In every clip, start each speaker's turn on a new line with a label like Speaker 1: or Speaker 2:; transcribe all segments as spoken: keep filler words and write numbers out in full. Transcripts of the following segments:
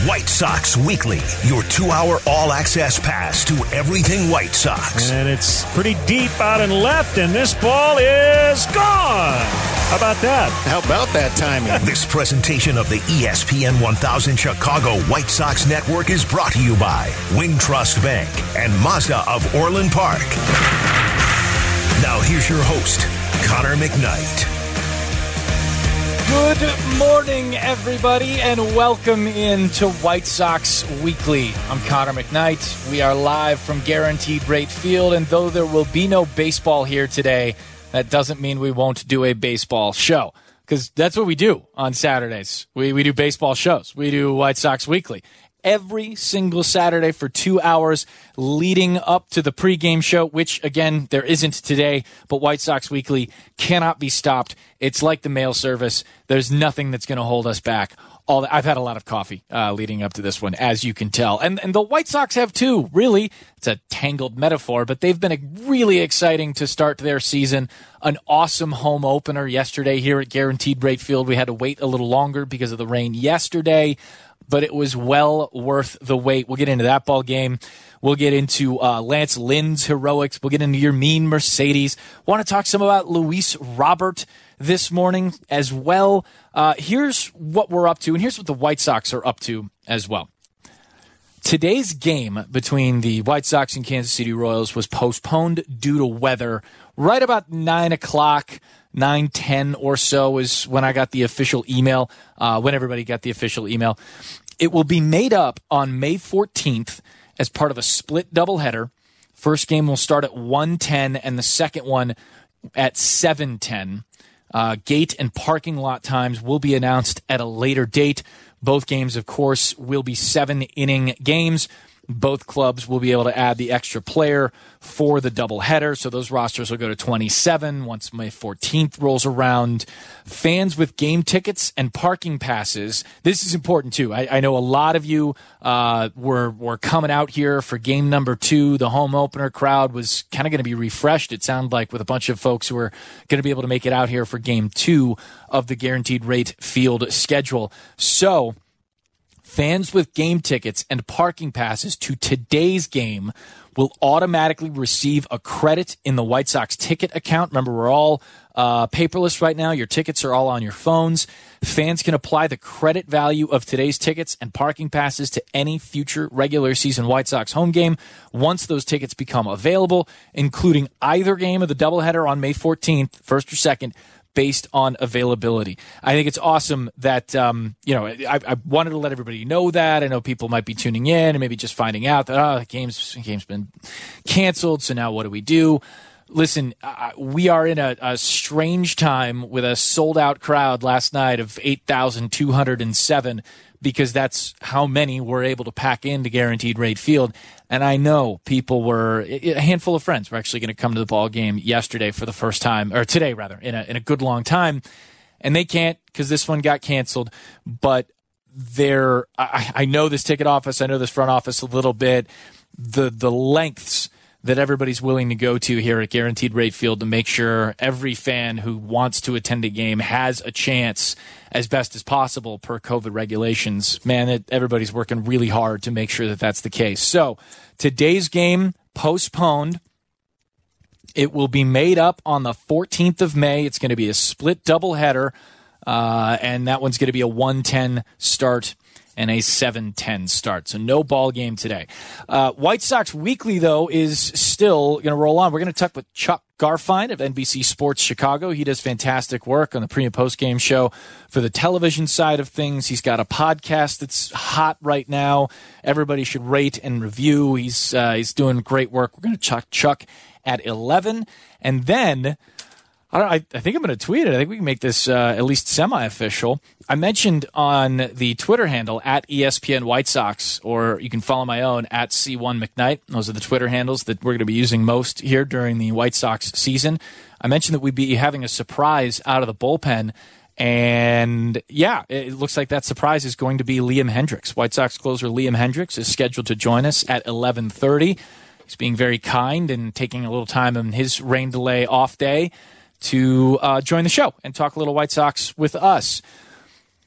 Speaker 1: White Sox Weekly, your two-hour all-access pass to everything White Sox.
Speaker 2: And it's pretty deep out and left, and this ball is gone. How about that?
Speaker 3: How about that timing?
Speaker 1: This presentation of the E S P N one thousand Chicago White Sox Network is brought to you by Wintrust Bank and Mazda of Orland Park. Now here's your host, Connor McKnight.
Speaker 4: Good morning, everybody, and welcome into White Sox Weekly. I'm Connor McKnight. We are live from Guaranteed Rate Field, and though there will be no baseball here today, that doesn't mean we won't do a baseball show, because that's what we do on Saturdays. We we do baseball shows. We do White Sox Weekly every single Saturday for two hours leading up to the pregame show, which, again, there isn't today, but White Sox Weekly cannot be stopped. It's like the mail service. There's nothing that's going to hold us back. All the, I've had a lot of coffee uh, leading up to this one, as you can tell. And, and the White Sox have too, really. It's a tangled metaphor, but they've been a really exciting to start their season. An awesome home opener yesterday here at Guaranteed Rate Field. We had to wait a little longer because of the rain yesterday, but it was well worth the wait. We'll get into that ball game. We'll get into uh, Lance Lynn's heroics. We'll get into your mean Mercedes. Want to talk some about Luis Robert this morning as well. Uh, here's what we're up to, and here's what the White Sox are up to as well. Today's game between the White Sox and Kansas City Royals was postponed due to weather. Right about nine o'clock, nine ten or so is when I got the official email, uh, when everybody got the official email. It will be made up on May fourteenth as part of a split doubleheader. First game will start at one ten and the second one at seven ten. Uh, gate and parking lot times will be announced at a later date. Both games, of course, will be seven-inning games. Both clubs will be able to add the extra player for the doubleheader, so those rosters will go to twenty-seven once May fourteenth rolls around. Fans with game tickets and parking passes, this is important too. I, I know a lot of you uh, were, were coming out here for game number two. The home opener crowd was kind of going to be refreshed, it sounded like, with a bunch of folks who were going to be able to make it out here for game two of the Guaranteed Rate Field schedule. So fans with game tickets and parking passes to today's game will automatically receive a credit in the White Sox ticket account. Remember, we're all uh, paperless right now. Your tickets are all on your phones. Fans can apply the credit value of today's tickets and parking passes to any future regular season White Sox home game once those tickets become available, including either game of the doubleheader on May fourteenth, first or second, based on availability. I think it's awesome that, um, you know, I, I wanted to let everybody know that. I know people might be tuning in and maybe just finding out that, oh, the game's, the game's been canceled, so now what do we do? Listen, uh, we are in a, a strange time with a sold-out crowd last night of eight thousand two hundred seven because that's how many were able to pack into Guaranteed Rate Field. And I know people were, a handful of friends were actually going to come to the ball game yesterday for the first time, or today rather, in a, in a good long time. And they can't because this one got canceled. But they're, I, I know this ticket office, I know this front office a little bit, the the lengths that everybody's willing to go to here at Guaranteed Rate Field to make sure every fan who wants to attend a game has a chance as best as possible per COVID regulations. Man, it, everybody's working really hard to make sure that that's the case. So today's game postponed. It will be made up on the fourteenth of May. It's going to be a split doubleheader, uh, and that one's going to be a one ten start and a seven ten start. So no ball game today. Uh, White Sox Weekly, though, is still going to roll on. We're going to talk with Chuck Garfien of N B C Sports Chicago. He does fantastic work on the pre- and post-game show for the television side of things. He's got a podcast that's hot right now. Everybody should rate and review. He's, uh, he's doing great work. We're going to chuck Chuck at eleven. And then I, don't, I, I think I'm going to tweet it. I think we can make this uh, at least semi-official. I mentioned on the Twitter handle at E S P N White Sox, or you can follow my own at C one McKnight. Those are the Twitter handles that we're going to be using most here during the White Sox season. I mentioned that we'd be having a surprise out of the bullpen. And, yeah, it looks like that surprise is going to be Liam Hendriks. White Sox closer Liam Hendriks is scheduled to join us at eleven thirty. He's being very kind and taking a little time on his rain delay off day to uh, join the show and talk a little White Sox with us.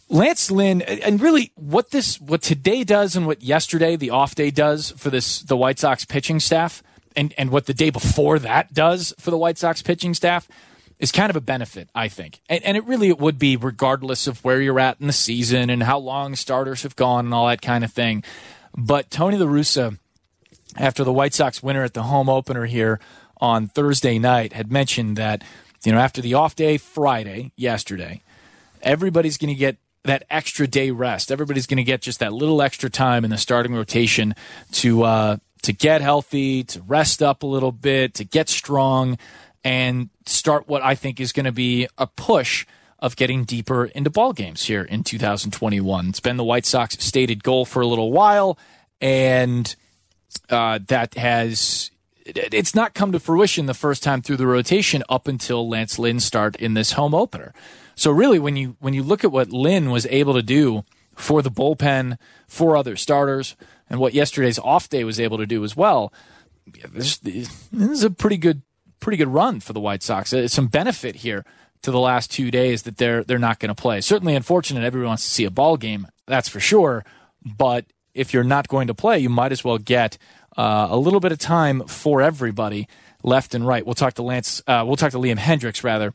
Speaker 4: Lance Lynn, and really what this, what today does and what yesterday, the off day, does for this the White Sox pitching staff, and, and what the day before that does for the White Sox pitching staff, is kind of a benefit, I think. And, and it really it would be regardless of where you're at in the season and how long starters have gone and all that kind of thing. But Tony La Russa, after the White Sox winner at the home opener here on Thursday night, had mentioned that, you know, after the off day Friday, yesterday, everybody's going to get that extra day rest. Everybody's going to get just that little extra time in the starting rotation to uh, to get healthy, to rest up a little bit, to get strong, and start what I think is going to be a push of getting deeper into ball games here in two thousand twenty-one. It's been the White Sox stated goal for a little while, and uh, that has it's not come to fruition the first time through the rotation up until Lance Lynn's start in this home opener. So really, when you when you look at what Lynn was able to do for the bullpen, for other starters, and what yesterday's off day was able to do as well, this, this is a pretty good pretty good run for the White Sox. It's some benefit here to the last two days that they're they're not going to play. Certainly unfortunate. Everyone wants to see a ball game, that's for sure. But if you're not going to play, you might as well get uh, a little bit of time for everybody, left and right. We'll talk to Lance. Uh, we'll talk to Liam Hendriks rather.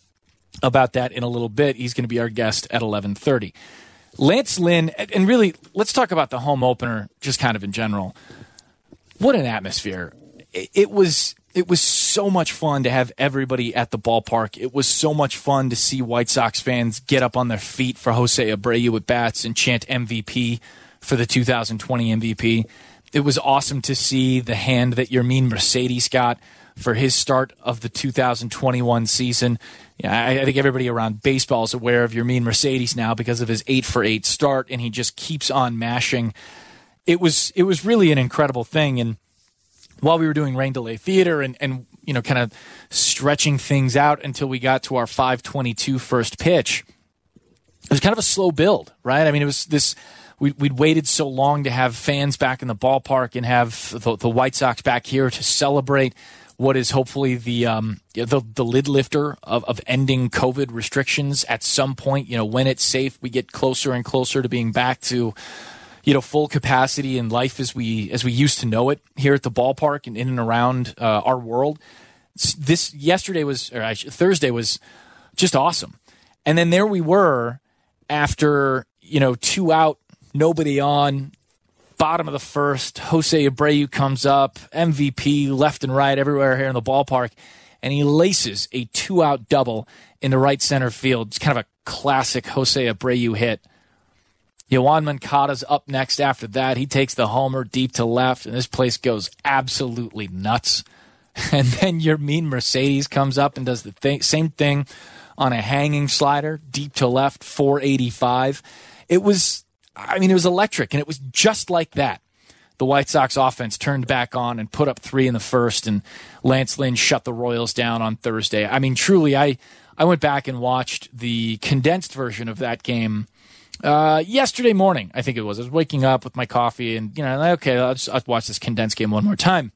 Speaker 4: About that in a little bit. He's going to be our guest at eleven thirty. Lance Lynn, and really, let's talk about the home opener just kind of in general. What an atmosphere. It was it was so much fun to have everybody at the ballpark. It was so much fun to see White Sox fans get up on their feet for Jose Abreu at bats and chant M V P for the two thousand twenty M V P. It was awesome to see the hand that Yermin Mercedes got for his start of the two thousand twenty-one season. Yeah, I, I think everybody around baseball is aware of Yermin Mercedes now because of his eight for eight start, and he just keeps on mashing. It was it was really an incredible thing. And while we were doing rain delay theater and, and you know kind of stretching things out until we got to our five twenty-two first pitch, it was kind of a slow build, right? I mean, it was this. We, we'd waited so long to have fans back in the ballpark and have the, the White Sox back here to celebrate what is hopefully the um, the, the lid lifter of, of ending COVID restrictions at some point. You know, when it's safe, we get closer and closer to being back to, you know, full capacity in life as we as we used to know it here at the ballpark and in and around uh, our world. This yesterday was, or actually, Thursday was just awesome. And then there we were after, you know, two out, nobody on, bottom of the first, Jose Abreu comes up, M V P left and right everywhere here in the ballpark, and he laces a two-out double in the right center field. It's kind of a classic Jose Abreu hit. Yoan Moncada's up next after that. He takes the homer deep to left, and this place goes absolutely nuts. And then Yermin Mercedes comes up and does the th- same thing on a hanging slider, deep to left, four eighty-five. It was... I mean, it was electric, and it was just like that. The White Sox offense turned back on and put up three in the first, and Lance Lynn shut the Royals down on Thursday. I mean, truly, I, I went back and watched the condensed version of that game uh, yesterday morning, I think it was. I was waking up with my coffee, and, you know, like, okay, I'll just I'll watch this condensed game one more time.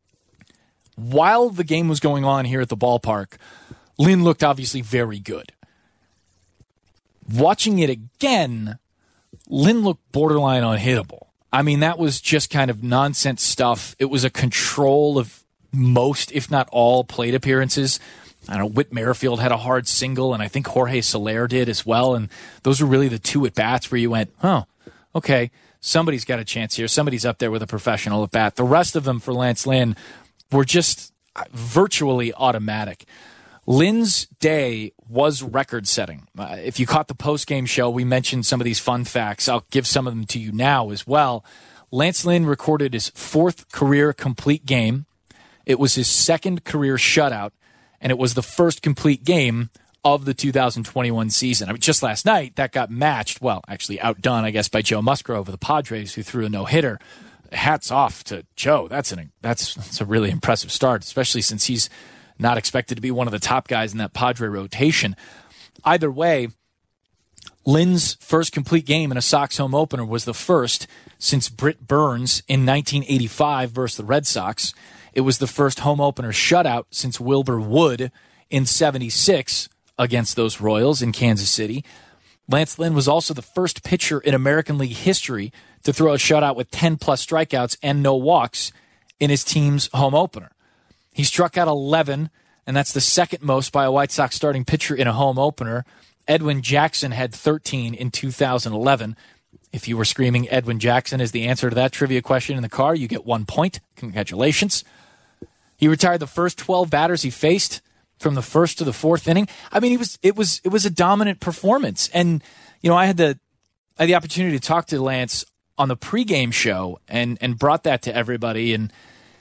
Speaker 4: While the game was going on here at the ballpark, Lynn looked obviously very good. Watching it again, Lynn looked borderline unhittable. I mean, that was just kind of nonsense stuff. It was a control of most, if not all, plate appearances. I don't know, Whit Merrifield had a hard single, and I think Jorge Soler did as well. And those were really the two at-bats where you went, oh, okay, somebody's got a chance here. Somebody's up there with a professional at-bat. The rest of them for Lance Lynn were just virtually automatic. Lynn's day was record-setting. Uh, if you caught the post-game show, we mentioned some of these fun facts. I'll give some of them to you now as well. Lance Lynn recorded his fourth career complete game. It was his second career shutout, and it was the first complete game of the two thousand twenty-one season. I mean, just last night, that got matched, well, actually outdone, I guess, by Joe Musgrove of the Padres, who threw a no-hitter. Hats off to Joe. That's an that's, that's a really impressive start, especially since he's not expected to be one of the top guys in that Padre rotation. Either way, Lynn's first complete game in a Sox home opener was the first since Britt Burns in nineteen eighty-five versus the Red Sox. It was the first home opener shutout since Wilbur Wood in seventy-six against those Royals in Kansas City. Lance Lynn was also the first pitcher in American League history to throw a shutout with ten-plus strikeouts and no walks in his team's home opener. He struck out eleven, and that's the second most by a White Sox starting pitcher in a home opener. Edwin Jackson had thirteen in two thousand eleven. If you were screaming Edwin Jackson is the answer to that trivia question in the car, you get one point. Congratulations. He retired the first twelve batters he faced from the first to the fourth inning. I mean, he was it was it was a dominant performance. And, you know, I had the I had the opportunity to talk to Lance on the pregame show and and brought that to everybody. And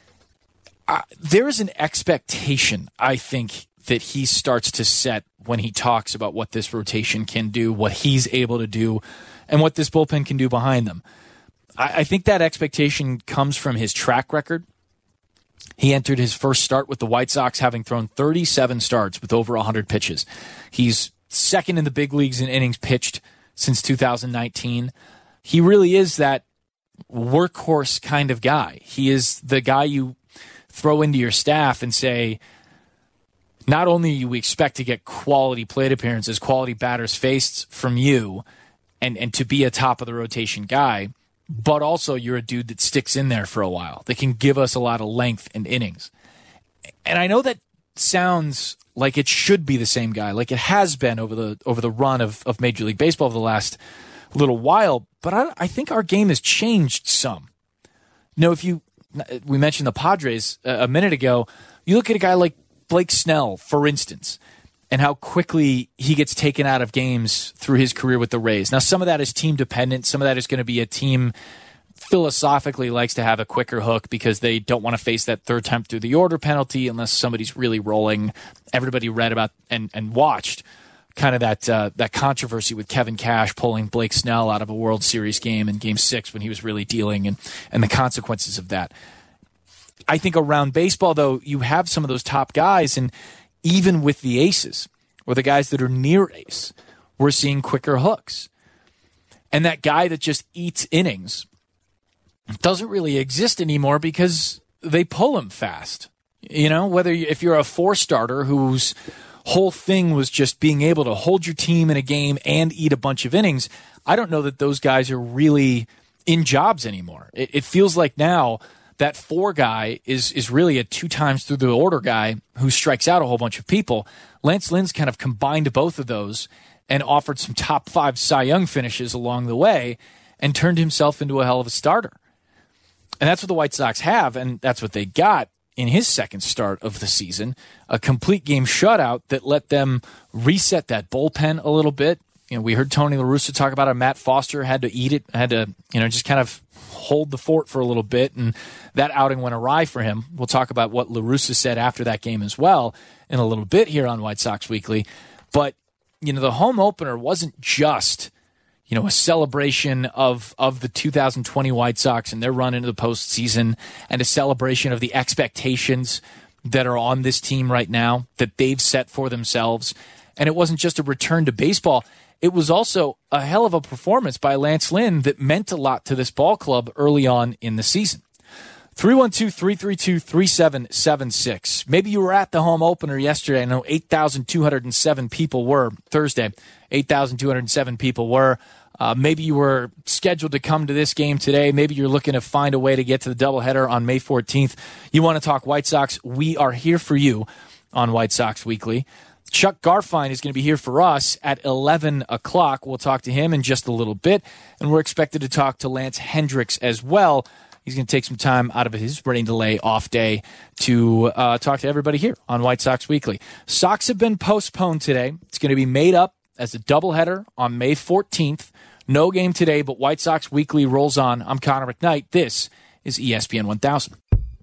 Speaker 4: uh, there is an expectation, I think, that he starts to set when he talks about what this rotation can do, what he's able to do, and what this bullpen can do behind them. I, I think that expectation comes from his track record. He entered his first start with the White Sox having thrown thirty-seven starts with over one hundred pitches. He's second in the big leagues in innings pitched since two thousand nineteen. He really is that workhorse kind of guy. He is the guy you throw into your staff and say, not only do we expect to get quality plate appearances, quality batters faced from you, and, and to be a top-of-the-rotation guy, but also you're a dude that sticks in there for a while, that can give us a lot of length and innings. And I know that sounds like it should be the same guy, like it has been over the over the run of, of Major League Baseball over the last little while, but I, I think our game has changed some. You know, if you, we mentioned the Padres a minute ago, you look at a guy like Blake Snell, for instance, and how quickly he gets taken out of games through his career with the Rays. Now, some of that is team dependent. Some of that is going to be a team philosophically likes to have a quicker hook because they don't want to face that third time through the order penalty unless somebody's really rolling. Everybody read about and, and watched kind of that uh, that controversy with Kevin Cash pulling Blake Snell out of a World Series game in Game six when he was really dealing and, and the consequences of that. I think around baseball, though, you have some of those top guys, and even with the aces or the guys that are near ace, we're seeing quicker hooks. And that guy that just eats innings doesn't really exist anymore because they pull him fast. You know, whether you, if you're a four-starter whose whole thing was just being able to hold your team in a game and eat a bunch of innings, I don't know that those guys are really in jobs anymore. It, it feels like now that four guy is is really a two times through the order guy who strikes out a whole bunch of people. Lance Lynn's kind of combined both of those and offered some top five Cy Young finishes along the way and turned himself into a hell of a starter. And that's what the White Sox have, and that's what they got in his second start of the season, a complete game shutout that let them reset that bullpen a little bit. You know, we heard Tony La Russa talk about it. Matt Foster had to eat it, had to, you know, just kind of hold the fort for a little bit, and that outing went awry for him. We'll talk about what La Russa said after that game as well in a little bit here on White Sox Weekly. But, you know, the home opener wasn't just, you know, a celebration of, of the two thousand twenty White Sox and their run into the postseason and a celebration of the expectations that are on this team right now that they've set for themselves. And it wasn't just a return to baseball. It was also a hell of a performance by Lance Lynn that meant a lot to this ball club early on in the season. three one two, three three two, three seven seven six. Maybe you were at the home opener yesterday. I know eight thousand two hundred seven people were. Thursday, eight thousand two hundred seven people were. Uh, maybe you were scheduled to come to this game today. Maybe you're looking to find a way to get to the doubleheader on May fourteenth. You want to talk White Sox? We are here for you on White Sox Weekly. Chuck Garfien is going to be here for us at eleven o'clock. We'll talk to him in just a little bit, and we're expected to talk to Lance Hendricks as well. He's going to take some time out of his rain delay off day to uh, talk to everybody here on White Sox Weekly. Sox have been postponed today. It's going to be made up as a doubleheader on May fourteenth. No game today, but White Sox Weekly rolls on. I'm Connor McKnight. This is E S P N one thousand.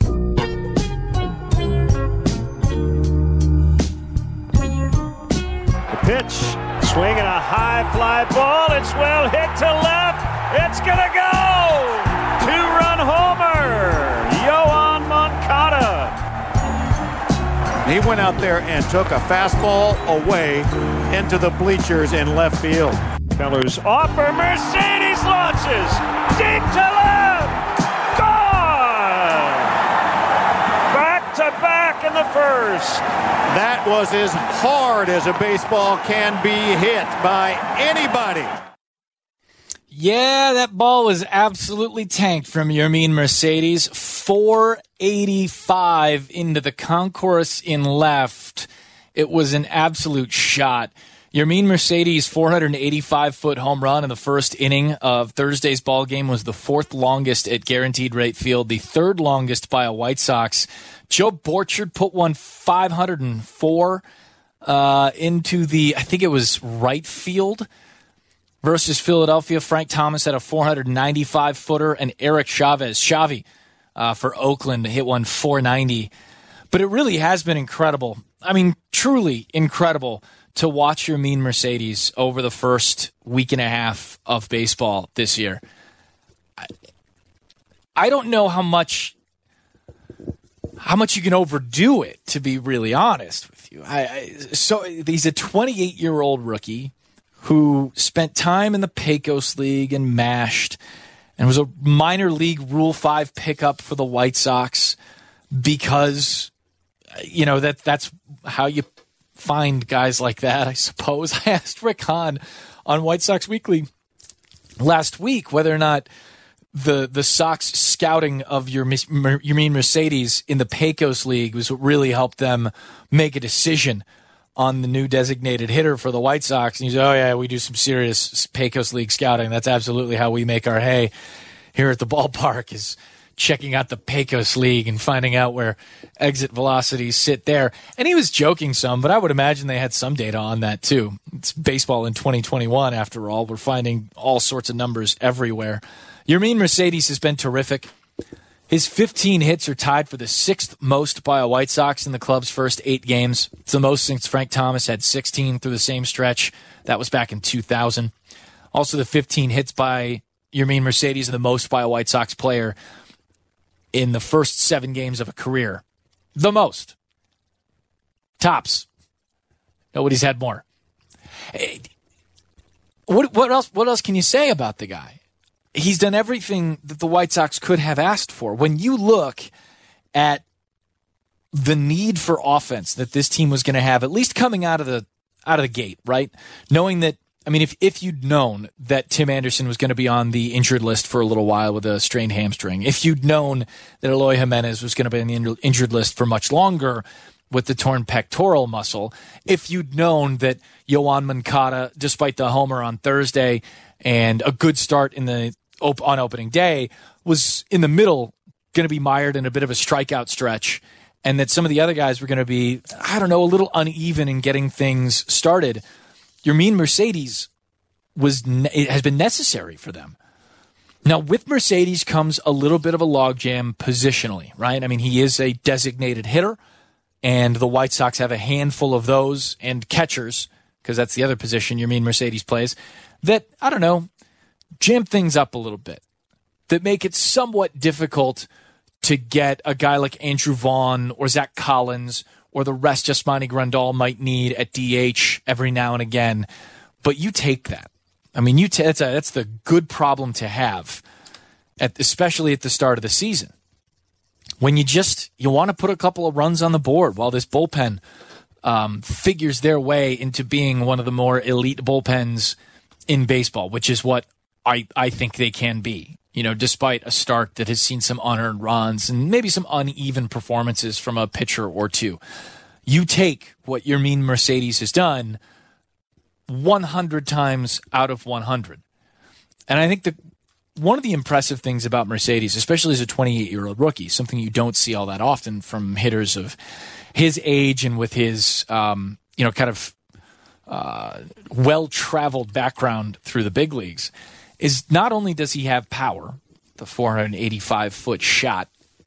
Speaker 2: Pitch, swinging a high fly ball. It's well hit to left. It's going to go. Two-run homer. Yoan Moncada.
Speaker 3: He went out there and took a fastball away into the bleachers in left field.
Speaker 2: Feller's offer. Mercedes launches. Deep to left. Gone. Back to back in the first.
Speaker 3: That was as hard as a baseball can be hit by anybody.
Speaker 4: Yeah, that ball was absolutely tanked from Yermin Mercedes. four eighty-five into the concourse in left. It was an absolute shot. Yermin Mercedes' four eighty-five foot home run in the first inning of Thursday's ball game was the fourth longest at Guaranteed Rate Field, the third longest by a White Sox. Joe Borchard put one five oh four uh, into the, I think it was right field versus Philadelphia. Frank Thomas had a four ninety-five footer, and Eric Chavez, Xavi, uh, for Oakland hit one four ninety. But it really has been incredible. I mean, truly incredible to watch Yermin Mercedes over the first week and a half of baseball this year. I, I don't know how much how much you can overdo it, to be really honest with you. I, I so he's a twenty-eight-year-old rookie who spent time in the Pecos League and mashed and was a minor league Rule five pickup for the White Sox because, you know, that that's how you find guys like that, I suppose. I asked Rick Hahn on White Sox Weekly last week whether or not the the Sox scouting of your Yermin Mercedes in the Pecos League was what really helped them make a decision on the new designated hitter for the White Sox. And he said, oh, yeah, we do some serious Pecos League scouting. That's absolutely how we make our hay here at the ballpark, is checking out the Pecos League and finding out where exit velocities sit there. And he was joking some, but I would imagine they had some data on that too. It's baseball in twenty twenty-one, after all. We're finding all sorts of numbers everywhere. Yermin Mercedes has been terrific. His fifteen hits are tied for the sixth most by a White Sox in the club's first eight games. It's the most since Frank Thomas had sixteen through the same stretch. That was back in two thousand. Also, the fifteen hits by Yermin Mercedes are the most by a White Sox player in the first seven games of a career. The most. Tops. Nobody's had more. What, what else, what else can you say about the guy? He's done everything that the White Sox could have asked for. When you look at the need for offense that this team was going to have, at least coming out of the out of the gate, right? Knowing that, I mean, if, if you'd known that Tim Anderson was going to be on the injured list for a little while with a strained hamstring, if you'd known that Eloy Jimenez was going to be on the injured list for much longer with the torn pectoral muscle, if you'd known that Yoan Moncada, despite the homer on Thursday and a good start in the op- on opening day, was in the middle going to be mired in a bit of a strikeout stretch, and that some of the other guys were going to be, I don't know, a little uneven in getting things started, Yermin Mercedes was ne- it has been necessary for them. Now, with Mercedes comes a little bit of a logjam positionally, right? I mean, he is a designated hitter, and the White Sox have a handful of those, and catchers, because that's the other position Yermin Mercedes plays, that, I don't know, jam things up a little bit, that make it somewhat difficult to get a guy like Andrew Vaughn or Zach Collins or the rest Yasmani Grandal might need at D H every now and again. But you take that. I mean, you t- that's, a, that's the good problem to have, at, especially at the start of the season. When you just, you want to put a couple of runs on the board while this bullpen um, figures their way into being one of the more elite bullpens in baseball, which is what I, I think they can be. You know, despite a start that has seen some unearned runs and maybe some uneven performances from a pitcher or two. You take what Yermin Mercedes has done one hundred times out of one hundred. And I think that one of the impressive things about Mercedes, especially as a twenty-eight-year-old rookie, something you don't see all that often from hitters of his age and with his, um, you know, kind of uh, well-traveled background through the big leagues, is not only does he have power, the four eighty-five foot shot,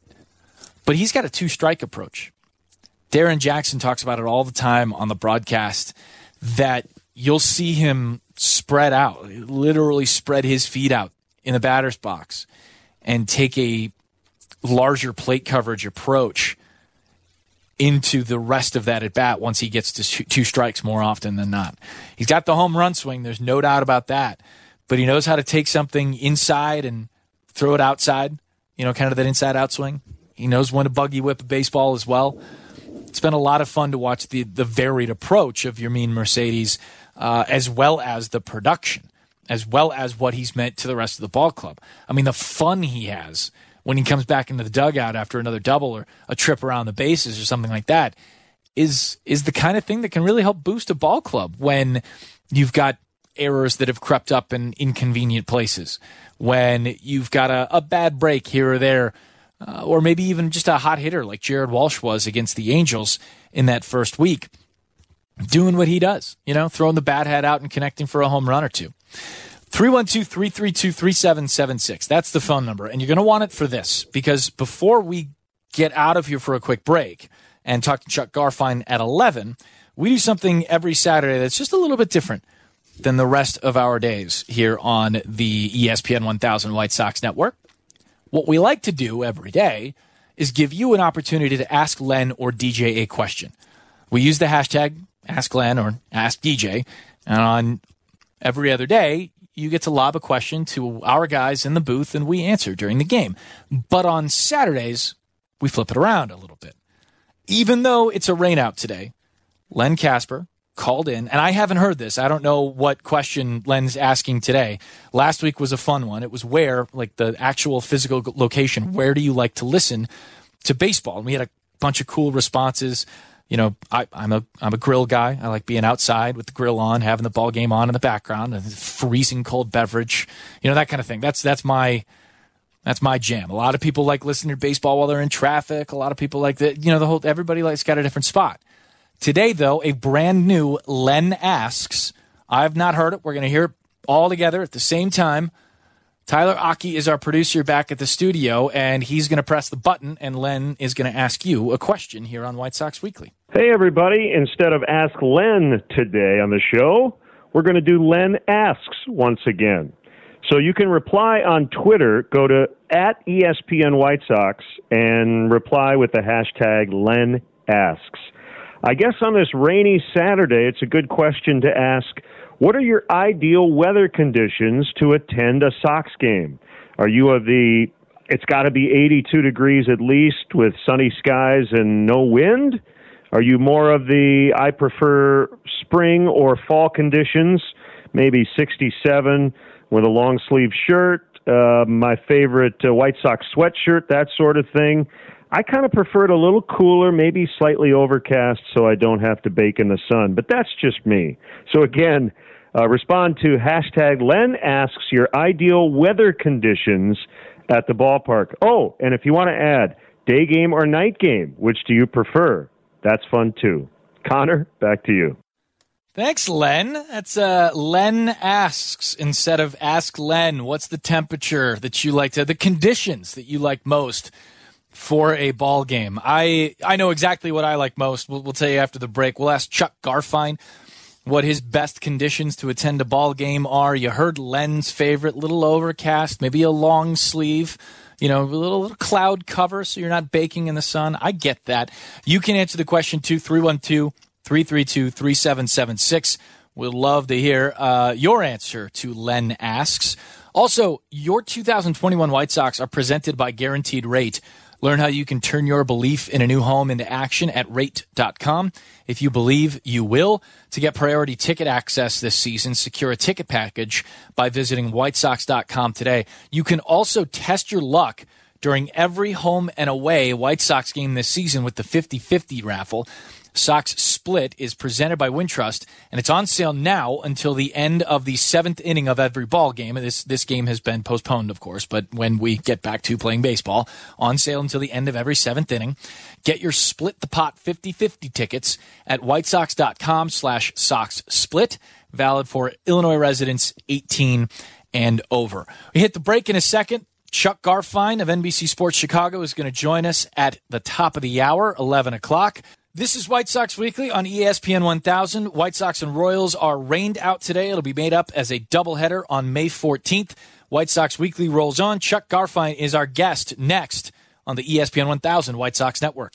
Speaker 4: but he's got a two-strike approach. Darren Jackson talks about it all the time on the broadcast, that you'll see him spread out, literally spread his feet out in the batter's box and take a larger plate coverage approach into the rest of that at bat once he gets to two strikes more often than not. He's got the home run swing, there's no doubt about that. But he knows how to take something inside and throw it outside, you know, kind of that inside-out swing. He knows when to buggy whip a baseball as well. It's been a lot of fun to watch the, the varied approach of Yermin Mercedes, uh, as well as the production, as well as what he's meant to the rest of the ball club. I mean, the fun he has when he comes back into the dugout after another double or a trip around the bases or something like that is is the kind of thing that can really help boost a ball club when you've got errors that have crept up in inconvenient places, when you've got a, a bad break here or there, uh, or maybe even just a hot hitter like Jared Walsh was against the Angels in that first week, doing what he does, you know, throwing the bat hat out and connecting for a home run or two. three one two, three three two, three seven seven six. That's the phone number. And you're going to want it for this, because before we get out of here for a quick break and talk to Chuck Garfien at eleven, we do something every Saturday that's just a little bit different than the rest of our days here on the E S P N one thousand White Sox Network. What we like to do every day is give you an opportunity to ask Len or D J a question. We use the hashtag AskLen or AskDJ, and on every other day, you get to lob a question to our guys in the booth, and we answer during the game. But on Saturdays, we flip it around a little bit. Even though it's a rain out today, Len Kasper called in, and I haven't heard this. I don't know what question Len's asking today. Last week was a fun one. It was where, like the actual physical location, where do you like to listen to baseball? And we had a bunch of cool responses. You know, I, I'm a I'm a grill guy. I like being outside with the grill on, having the ball game on in the background, a freezing cold beverage, you know, that kind of thing. That's that's my that's my jam. A lot of people like listening to baseball while they're in traffic. A lot of people like that. You know, the whole everybody likes got a different spot. Today, though, a brand new Len Asks. I've not heard it. We're going to hear it all together at the same time. Tyler Aki is our producer back at the studio, and he's going to press the button, and Len is going to ask you a question here on White Sox Weekly.
Speaker 5: Hey, everybody. Instead of Ask Len today on the show, we're going to do Len Asks once again. So you can reply on Twitter. Go to at E S P N White Sox and reply with the hashtag Len Asks. I guess on this rainy Saturday, it's a good question to ask, what are your ideal weather conditions to attend a Sox game? Are you of the, it's got to be eighty-two degrees at least with sunny skies and no wind? Are you more of the, I prefer spring or fall conditions, maybe sixty-seven with a long sleeve shirt, uh, my favorite uh, White Sox sweatshirt, that sort of thing? I kind of prefer it a little cooler, maybe slightly overcast, so I don't have to bake in the sun. But that's just me. So again, uh, respond to hashtag Len Asks your ideal weather conditions at the ballpark. Oh, and if you want to add day game or night game, which do you prefer? That's fun too. Connor, back to you.
Speaker 4: Thanks, Len. That's uh, Len Asks instead of Ask Len. What's the temperature that you like to, the conditions that you like most for a ball game? I I know exactly what I like most. We'll, we'll tell you after the break. We'll ask Chuck Garfien what his best conditions to attend a ball game are. You heard Len's favorite, little overcast, maybe a long sleeve, you know, a little, little cloud cover so you're not baking in the sun. I get that. You can answer the question too, three one two, three three two, three seven seven six. We'd love to hear uh, your answer to Len Asks. Also, your two thousand twenty-one White Sox are presented by Guaranteed Rate. Learn how you can turn your belief in a new home into action at rate dot com. If you believe, you will. To get priority ticket access this season, secure a ticket package by visiting white sox dot com today. You can also test your luck during every home and away White Sox game this season with the fifty-fifty raffle. Sox Split is presented by Wintrust, and it's on sale now until the end of the seventh inning of every ball game. This this game has been postponed, of course, but when we get back to playing baseball, on sale until the end of every seventh inning. Get your Split the Pot fifty-fifty tickets at white sox dot com slash Sox Split, valid for Illinois residents eighteen and over. We hit the break in a second. Chuck Garfien of N B C Sports Chicago is going to join us at the top of the hour, eleven o'clock. This is White Sox Weekly on E S P N one thousand. White Sox and Royals are rained out today. It'll be made up as a doubleheader on May fourteenth. White Sox Weekly rolls on. Chuck Garfien is our guest next on the E S P N one thousand White Sox Network.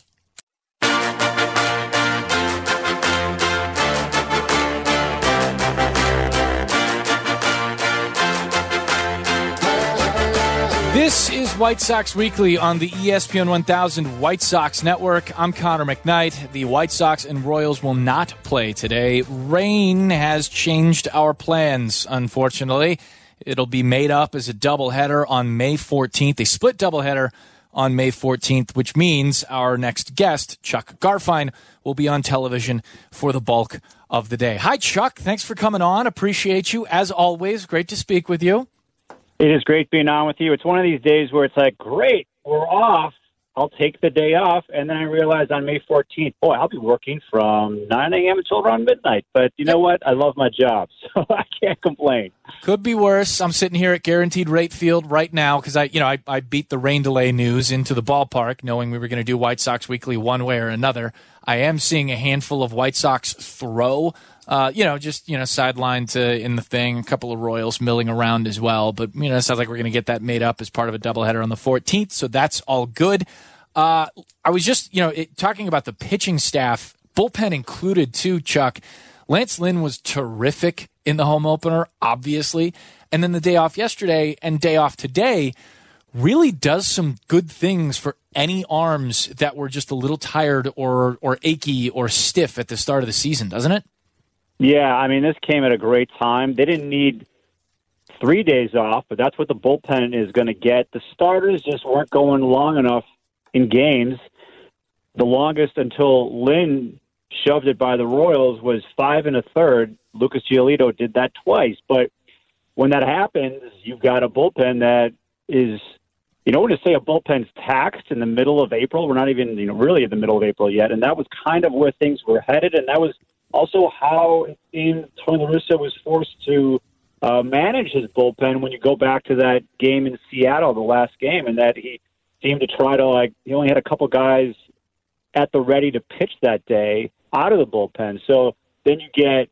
Speaker 4: This is White Sox Weekly on the E S P N one thousand White Sox Network. I'm Connor McKnight. The White Sox and Royals will not play today. Rain has changed our plans, unfortunately. It'll be made up as a doubleheader on May fourteenth, a split doubleheader on May fourteenth, which means our next guest, Chuck Garfien, will be on television for the bulk of the day. Hi, Chuck. Thanks for coming on. Appreciate you. As always, great to speak with you.
Speaker 6: It is great being on with you. It's one of these days where it's like, great, we're off. I'll take the day off. And then I realize on May fourteenth, boy, I'll be working from nine a.m. until around midnight. But you know what? I love my job, so I can't complain.
Speaker 4: Could be worse. I'm sitting here at Guaranteed Rate Field right now because I, you know, I, I beat the rain delay news into the ballpark knowing we were going to do White Sox Weekly one way or another. I am seeing a handful of White Sox throw. Uh, you know, just, you know, sidelined to in the thing, a couple of Royals milling around as well. But, you know, it sounds like we're going to get that made up as part of a doubleheader on the fourteenth, so that's all good. Uh, I was just, you know, it, talking about the pitching staff, bullpen included too, Chuck. Lance Lynn was terrific in the home opener, obviously. And then the day off yesterday and day off today really does some good things for any arms that were just a little tired or or achy or stiff at the start of the season, doesn't it?
Speaker 6: Yeah, I mean, this came at a great time. They didn't need three days off, but that's what the bullpen is going to get. The starters just weren't going long enough in games. The longest until Lynn shoved it by the Royals was five and a third. Lucas Giolito did that twice. But when that happens, you've got a bullpen that is, you know, when to say a bullpen's taxed in the middle of April, we're not even, you know, really in the middle of April yet. And that was kind of where things were headed. And that was also how it seemed Tony La Russa was forced to uh, manage his bullpen when you go back to that game in Seattle, the last game, and that he seemed to try to, like, he only had a couple guys at the ready to pitch that day out of the bullpen. So then you get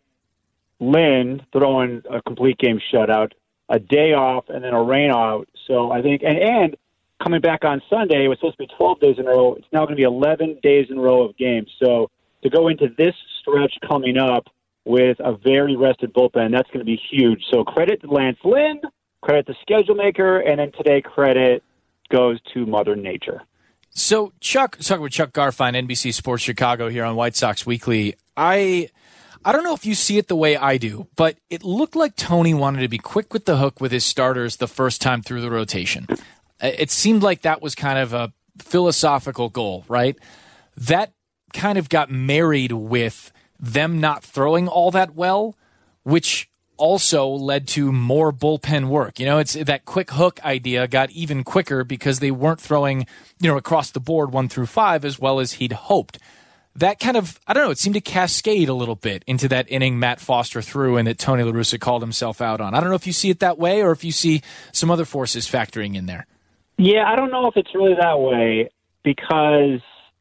Speaker 6: Lynn throwing a complete game shutout, a day off, and then a rain out. So I think, and, and coming back on Sunday, it was supposed to be twelve days in a row. It's now going to be eleven days in a row of games. So to go into this stretch coming up with a very rested bullpen, that's going to be huge. So credit to Lance Lynn, credit the schedule maker, and then today credit goes to Mother Nature.
Speaker 4: So Chuck, talking with Chuck Garfien, N B C Sports Chicago here on White Sox Weekly. I I don't know if you see it the way I do, but it looked like Tony wanted to be quick with the hook with his starters the first time through the rotation. It seemed like that was kind of a philosophical goal, right? That kind of got married with them not throwing all that well, which also led to more bullpen work. You know, it's that quick hook idea got even quicker because they weren't throwing, you know, across the board one through five as well as he'd hoped. That kind of, I don't know, it seemed to cascade a little bit into that inning Matt Foster threw and that Tony La Russa called himself out on. I don't know if you see it that way or if you see some other forces factoring in there.
Speaker 6: Yeah, I don't know if it's really that way because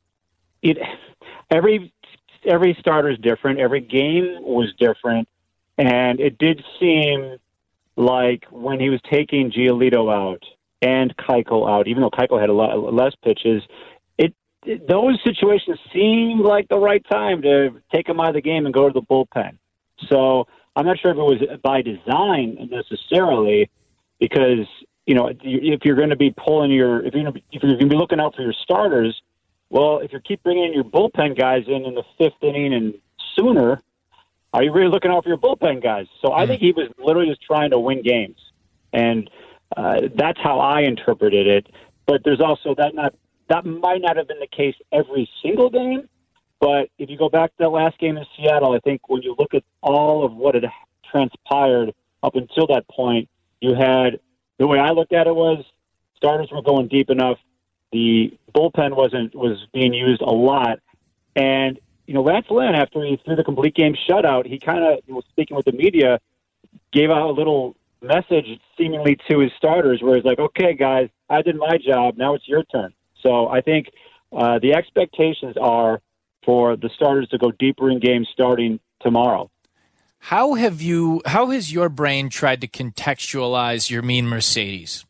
Speaker 6: it every every starter is different. Every game was different. And it did seem like when he was taking Giolito out and Keuchel out, even though Keuchel had a lot less pitches, it, it those situations seemed like the right time to take him out of the game and go to the bullpen. So I'm not sure if it was by design necessarily, because you know if you're going to be pulling your if you're going to be, if you're going to be looking out for your starters, well, if you keep bringing your bullpen guys in in the fifth inning and sooner, are you really looking out for your bullpen guys? So I think he was literally just trying to win games, and uh, that's how I interpreted it. But there's also that not that might not have been the case every single game. But if you go back to that last game in Seattle, I think when you look at all of what had transpired up until that point, you had the way I looked at it was starters were going deep enough. The bullpen wasn't was being used a lot, and you know, Lance Lynn, after he threw the complete game shutout, he kind of was speaking with the media, gave out a little message seemingly to his starters where he's like, okay, guys, I did my job. Now it's your turn. So I think uh, the expectations are for the starters to go deeper in games starting tomorrow.
Speaker 4: How have you, how has your brain tried to contextualize your mean Mercedes?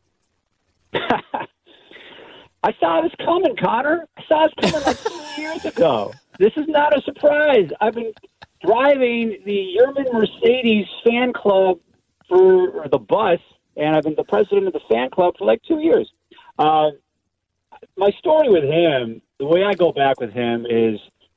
Speaker 6: I saw this coming, Connor. I saw this coming like two years ago. This is not a surprise. I've been driving the Yerman Mercedes fan club for or the bus and I've been the president of the fan club for like two years. Uh, my story with him, the way I go back with him is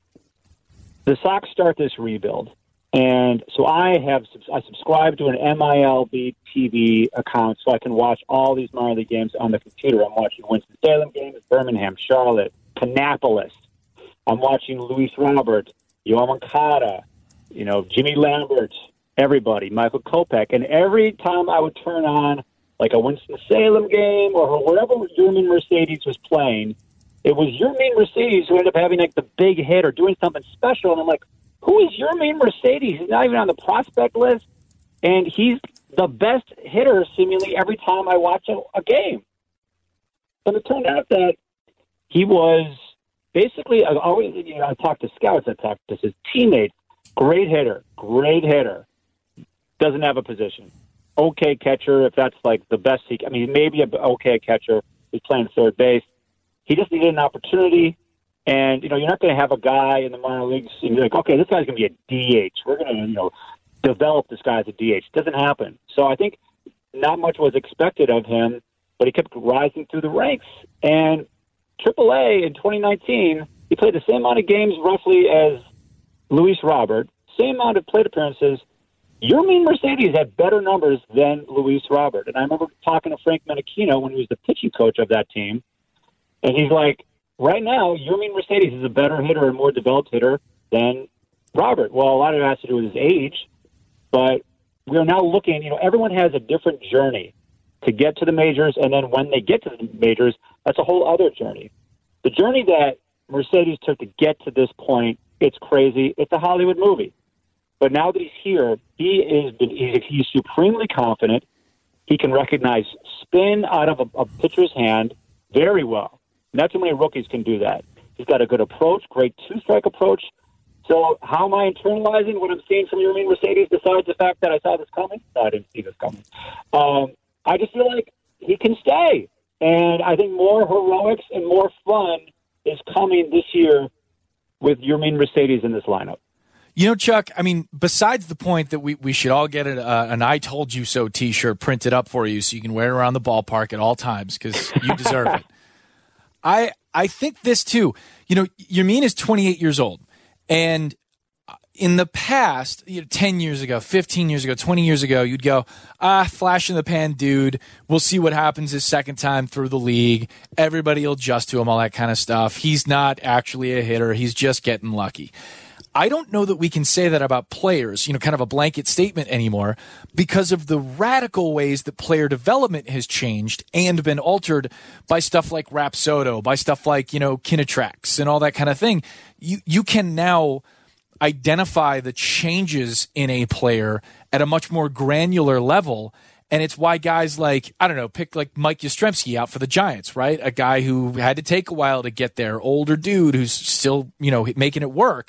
Speaker 6: the Sox start this rebuild. And so I have I subscribe to an M I L B T V account so I can watch all these minor league games on the computer. I'm watching Winston-Salem games, Birmingham, Charlotte, Kannapolis. I'm watching Luis Robert, Yoan Moncada, you know, Jimmy Lambert, everybody, Michael Kopech. And every time I would turn on like a Winston-Salem game or wherever Yermin Mercedes was playing, it was Yermin Mercedes who ended up having like the big hit or doing something special. And I'm like, who is Yermin Mercedes? He's not even on the prospect list, and he's the best hitter seemingly every time I watch a, a game. But it turned out that he was basically, I always, you know, I talked to scouts, I talked to his teammates, great hitter, great hitter, doesn't have a position. Okay catcher, if that's like the best he, I mean, maybe an okay catcher who's playing third base. He just needed an opportunity. And, you know, you're not going to have a guy in the minor leagues and you're like, okay, this guy's going to be a D H. We're going to, you know, develop this guy as a D H. It doesn't happen. So I think not much was expected of him, but he kept rising through the ranks. And triple A in twenty nineteen, he played the same amount of games roughly as Luis Robert, same amount of plate appearances. Yermin Mercedes had better numbers than Luis Robert. And I remember talking to Frank Menechino when he was the pitching coach of that team, and he's like, right now, Yermin Mercedes is a better hitter and more developed hitter than Robert. Well, a lot of it has to do with his age, but we're now looking, you know, everyone has a different journey to get to the majors, and then when they get to the majors, that's a whole other journey. The journey that Mercedes took to get to this point, it's crazy. It's a Hollywood movie. But now that he's here, he is he's, he's supremely confident. He can recognize spin out of a, a pitcher's hand very well. Not too many rookies can do that. He's got a good approach, great two-strike approach. So how am I internalizing what I'm seeing from Yermin Mercedes besides the fact that I saw this coming? No, I didn't see this coming. Um, I just feel like he can stay. And I think more heroics and more fun is coming this year with Yermin Mercedes in this lineup.
Speaker 4: You know, Chuck, I mean, besides the point that we, we should all get an, uh, an I Told You So t-shirt printed up for you so you can wear it around the ballpark at all times because you deserve it. I I think this, too. You know, Yermin is twenty-eight years old. And in the past, you know, ten years ago, fifteen years ago, twenty years ago, you'd go, ah, flash in the pan, dude. We'll see what happens his second time through the league. Everybody will adjust to him, all that kind of stuff. He's not actually a hitter. He's just getting lucky. I don't know that we can say that about players, you know, kind of a blanket statement anymore because of the radical ways that player development has changed and been altered by stuff like Rapsodo, by stuff like, you know, Kinetrex and all that kind of thing. You, you can now identify the changes in a player at a much more granular level. And it's why guys like, I don't know, pick like Mike Yastrzemski out for the Giants, right? A guy who had to take a while to get there, older dude who's still, you know, making it work.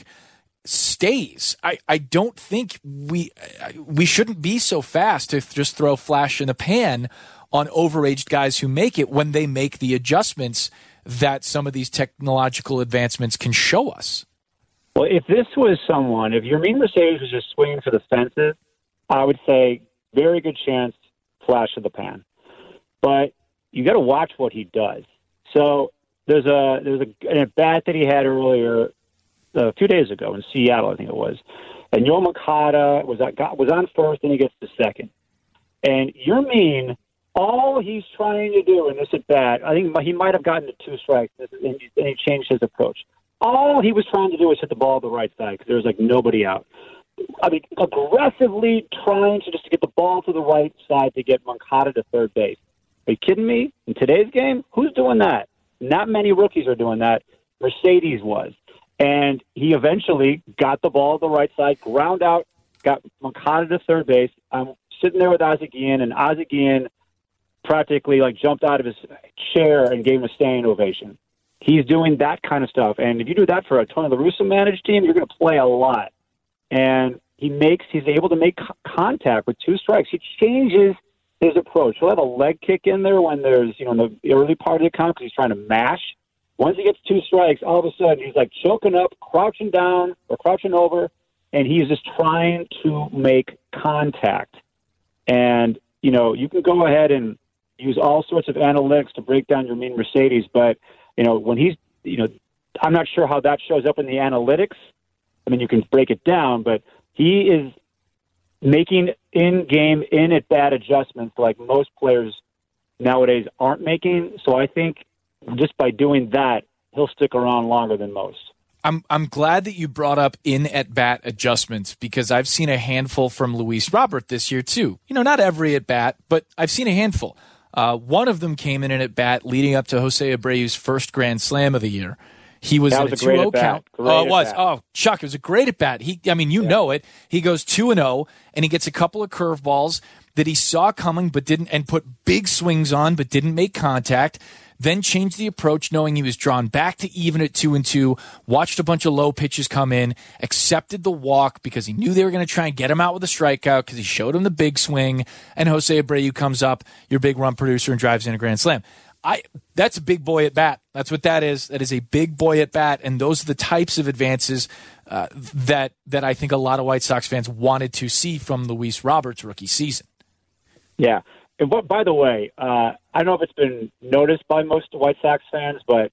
Speaker 4: Stays. I, I don't think we we shouldn't be so fast to just throw flash in the pan on overaged guys who make it when they make the adjustments that some of these technological advancements can show us.
Speaker 6: Well, if this was someone, if Yermin Mercedes was just swinging for the fences, I would say very good chance flash in the pan. But you got to watch what he does. So there's a there's a, an at bat that he had earlier. A few days ago in Seattle, I think it was. And Yoan Moncada was, got, was on first, and he gets to second. And Yermin, all he's trying to do in this at-bat, I think he might have gotten to two strikes, and he changed his approach. All he was trying to do was hit the ball to the right side because there was, like, nobody out. I mean, aggressively trying to just to get the ball to the right side to get Moncada to third base. Are you kidding me? In today's game, who's doing that? Not many rookies are doing that. Mercedes was. And he eventually got the ball to the right side, ground out, got Moncada to third base. I'm sitting there with Ozzie Guillen, and Ozzie Guillen practically like jumped out of his chair and gave him a standing ovation. He's doing that kind of stuff. And if you do that for a Tony La Russa managed team, you're going to play a lot. And he makes he's able to make c- contact with two strikes. He changes his approach. He'll have a leg kick in there when there's, you know, in the early part of the count because he's trying to mash. Once he gets two strikes, all of a sudden he's like choking up, crouching down or crouching over, and he's just trying to make contact. And you know, you can go ahead and use all sorts of analytics to break down your mean Mercedes, but, you know, when he's, you know, I'm not sure how that shows up in the analytics. I mean, you can break it down, but he is making in-game, in-at-bat adjustments like most players nowadays aren't making. So I think just by doing that, he'll stick around longer than most.
Speaker 4: I'm I'm glad that you brought up in-at-bat adjustments because I've seen a handful from Luis Robert this year too. You know, not every at-bat, but I've seen a handful. Uh, one of them came in an at-bat leading up to Jose Abreu's first Grand Slam of the year. He was,
Speaker 6: that
Speaker 4: at
Speaker 6: was
Speaker 4: a
Speaker 6: a
Speaker 4: two
Speaker 6: great
Speaker 4: oh count.
Speaker 6: Great
Speaker 4: Oh, it was.
Speaker 6: at-bat.
Speaker 4: Oh, Chuck, it was a great at-bat. He, I mean, you
Speaker 6: yeah.
Speaker 4: know it. He goes two and oh, and he gets a couple of curveballs that he saw coming but didn't, and put big swings on but didn't make contact. Then changed the approach knowing he was drawn back to even at two and two, watched a bunch of low pitches come in, accepted the walk because he knew they were going to try and get him out with a strikeout because he showed him the big swing, and Jose Abreu comes up, your big run producer, and drives in a grand slam. I That's a big boy at bat. That's what that is. That is a big boy at bat, and those are the types of advances uh, that that I think a lot of White Sox fans wanted to see from Luis Robert's rookie season.
Speaker 6: Yeah. And what, by the way, uh, I don't know if it's been noticed by most White Sox fans, but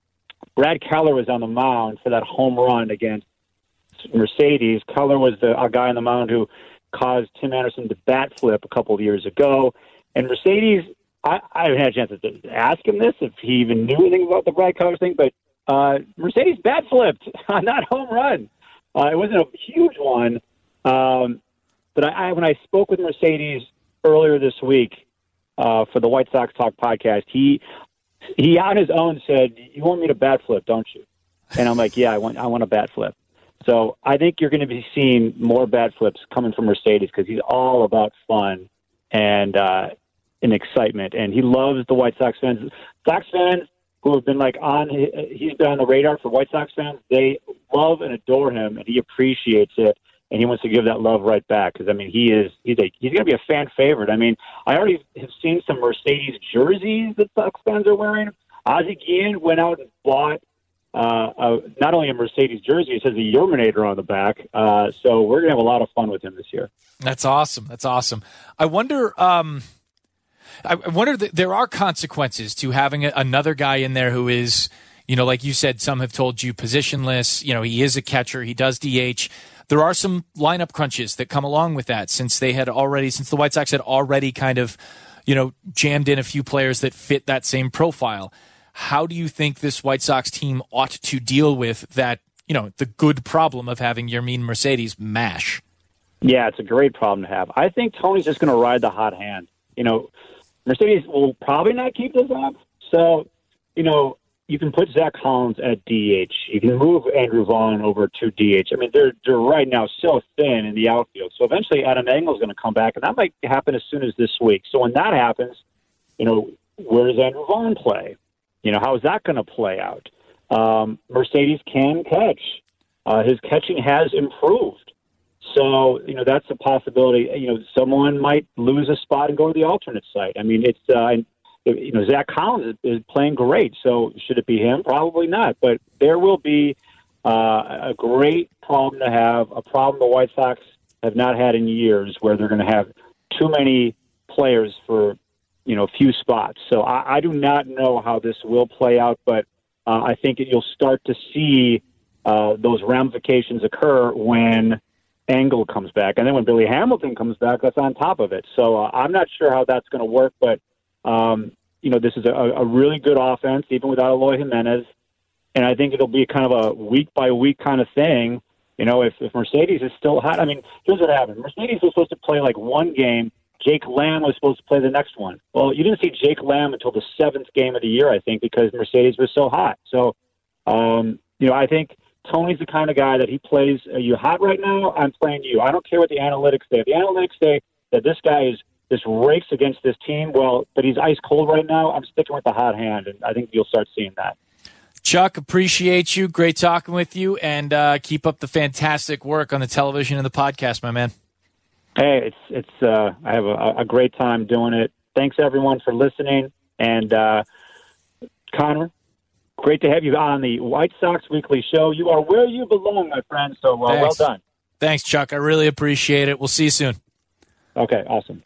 Speaker 6: Brad Keller was on the mound for that home run against Mercedes. Keller was the a guy on the mound who caused Tim Anderson to bat flip a couple of years ago. And Mercedes, I, I haven't had a chance to ask him this, if he even knew anything about the Brad Keller thing, but uh, Mercedes bat flipped on that home run. Uh, it wasn't a huge one, um, but I, I, when I spoke with Mercedes earlier this week uh, for the White Sox Talk podcast, he he on his own said, "You want me to bat flip, don't you?" And I'm like, "Yeah, I want I want a bat flip." So I think you're going to be seeing more bat flips coming from Mercedes because he's all about fun and uh, and excitement, and he loves the White Sox fans. Sox fans who have been like on he's been on the radar for White Sox fans. They love and adore him, and he appreciates it. And he wants to give that love right back because, I mean, he is he's a, he's going to be a fan favorite. I mean, I already have seen some Mercedes jerseys that Sox fans are wearing. Ozzie Guillen went out and bought uh, a, not only a Mercedes jersey, it says a Yerminator on the back. Uh, so we're going to have a lot of fun with him this year.
Speaker 4: That's awesome. That's awesome. I wonder. Um, I wonder. That there are consequences to having a, another guy in there who is, you know, like you said, some have told you positionless. You know, he is a catcher. He does D H. There are some lineup crunches that come along with that since they had already, since the White Sox had already kind of, you know, jammed in a few players that fit that same profile. How do you think this White Sox team ought to deal with that, you know, the good problem of having Yermin Mercedes mash?
Speaker 6: Yeah, it's a great problem to have. I think Tony's just going to ride the hot hand. You know, Mercedes will probably not keep this up. So, you know, you can put Zach Collins at D H. You can move Andrew Vaughn over to D H. I mean, they're they're right now so thin in the outfield. So eventually Adam Engel's going to come back, and that might happen as soon as this week. So when that happens, you know, where does Andrew Vaughn play? You know, how is that going to play out? Um, Mercedes can catch. Uh, his catching has improved. So, you know, that's a possibility. You know, someone might lose a spot and go to the alternate site. I mean, it's uh, – you know, Zach Collins is playing great, so should it be him? Probably not. But there will be uh, a great problem to have, a problem the White Sox have not had in years, where they're going to have too many players for, you know, a few spots. So I, I do not know how this will play out, but uh, I think you'll start to see uh, those ramifications occur when Engel comes back. And then when Billy Hamilton comes back, that's on top of it. So uh, I'm not sure how that's going to work, but Um, you know, this is a, a really good offense, even without Eloy Jimenez. And I think it'll be kind of a week-by-week kind of thing. You know, if, if Mercedes is still hot. I mean, here's what happened. Mercedes was supposed to play like one game. Jake Lamb was supposed to play the next one. Well, you didn't see Jake Lamb until the seventh game of the year, I think, because Mercedes was so hot. So, um, you know, I think Tony's the kind of guy that he plays, are you hot right now? I'm playing you. I don't care what the analytics say. If the analytics say that this guy is this race against this team, well, but he's ice cold right now, I'm sticking with the hot hand, and I think you'll start seeing that.
Speaker 4: Chuck, appreciate you. Great talking with you, and uh, keep up the fantastic work on the television and the podcast, my man.
Speaker 6: Hey, it's it's. Uh, I have a, a great time doing it. Thanks, everyone, for listening. And, uh, Connor, great to have you on the White Sox Weekly Show. You are where you belong, my friend, so uh, well done.
Speaker 4: Thanks, Chuck. I really appreciate it. We'll see you soon.
Speaker 6: Okay, awesome.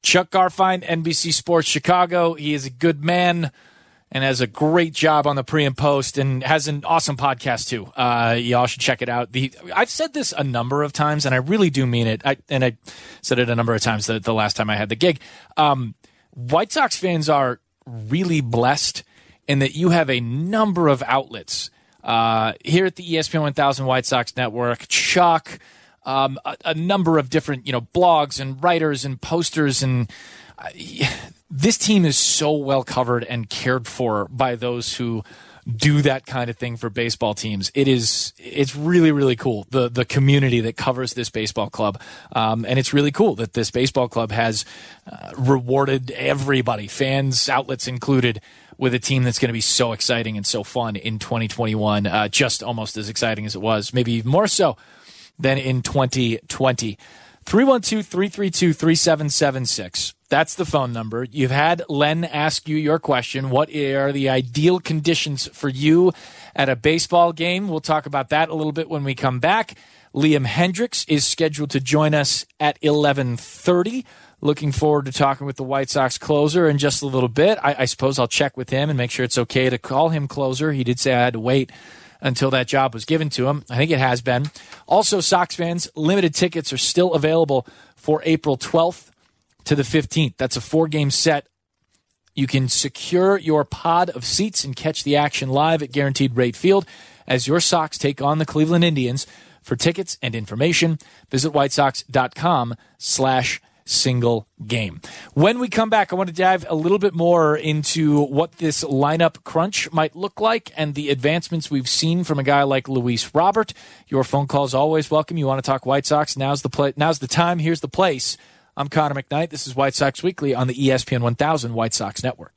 Speaker 4: Chuck Garfien, N B C Sports Chicago. He is a good man and has a great job on the pre and post and has an awesome podcast, too. Uh, y'all should check it out. The, I've said this a number of times, and I really do mean it. I, and I said it a number of times the, the last time I had the gig. Um, White Sox fans are really blessed in that you have a number of outlets uh, here at the E S P N one thousand White Sox Network, Chuck, um, a, a number of different you know blogs and writers and posters and uh, this team is so well covered and cared for by those who do that kind of thing for baseball teams. It is, it's really, really cool. The, the community that covers this baseball club. Um, and it's really cool that this baseball club has uh, rewarded everybody, fans, outlets included, with a team that's going to be so exciting and so fun in twenty twenty-one. Uh, just almost as exciting as it was, maybe even more so than in twenty twenty. three one two, three three two, three seven seven six. That's the phone number. You've had Len ask you your question. What are the ideal conditions for you at a baseball game? We'll talk about that a little bit when we come back. Liam Hendriks is scheduled to join us at eleven thirty. Looking forward to talking with the White Sox closer in just a little bit. I, I suppose I'll check with him and make sure it's okay to call him closer. He did say I had to wait until that job was given to him. I think it has been. Also, Sox fans, limited tickets are still available for April twelfth to the fifteenth. That's a four-game set. You can secure your pod of seats and catch the action live at Guaranteed Rate Field as your Sox take on the Cleveland Indians. For tickets and information, visit whitesox.com slash single game. When we come back, I want to dive a little bit more into what this lineup crunch might look like and the advancements we've seen from a guy like Luis Robert. Your phone calls always welcome. You want to talk White Sox? Now's the play. Now's the time. Here's the place. I'm Connor McKnight. This is White Sox Weekly on the E S P N one thousand White Sox Network.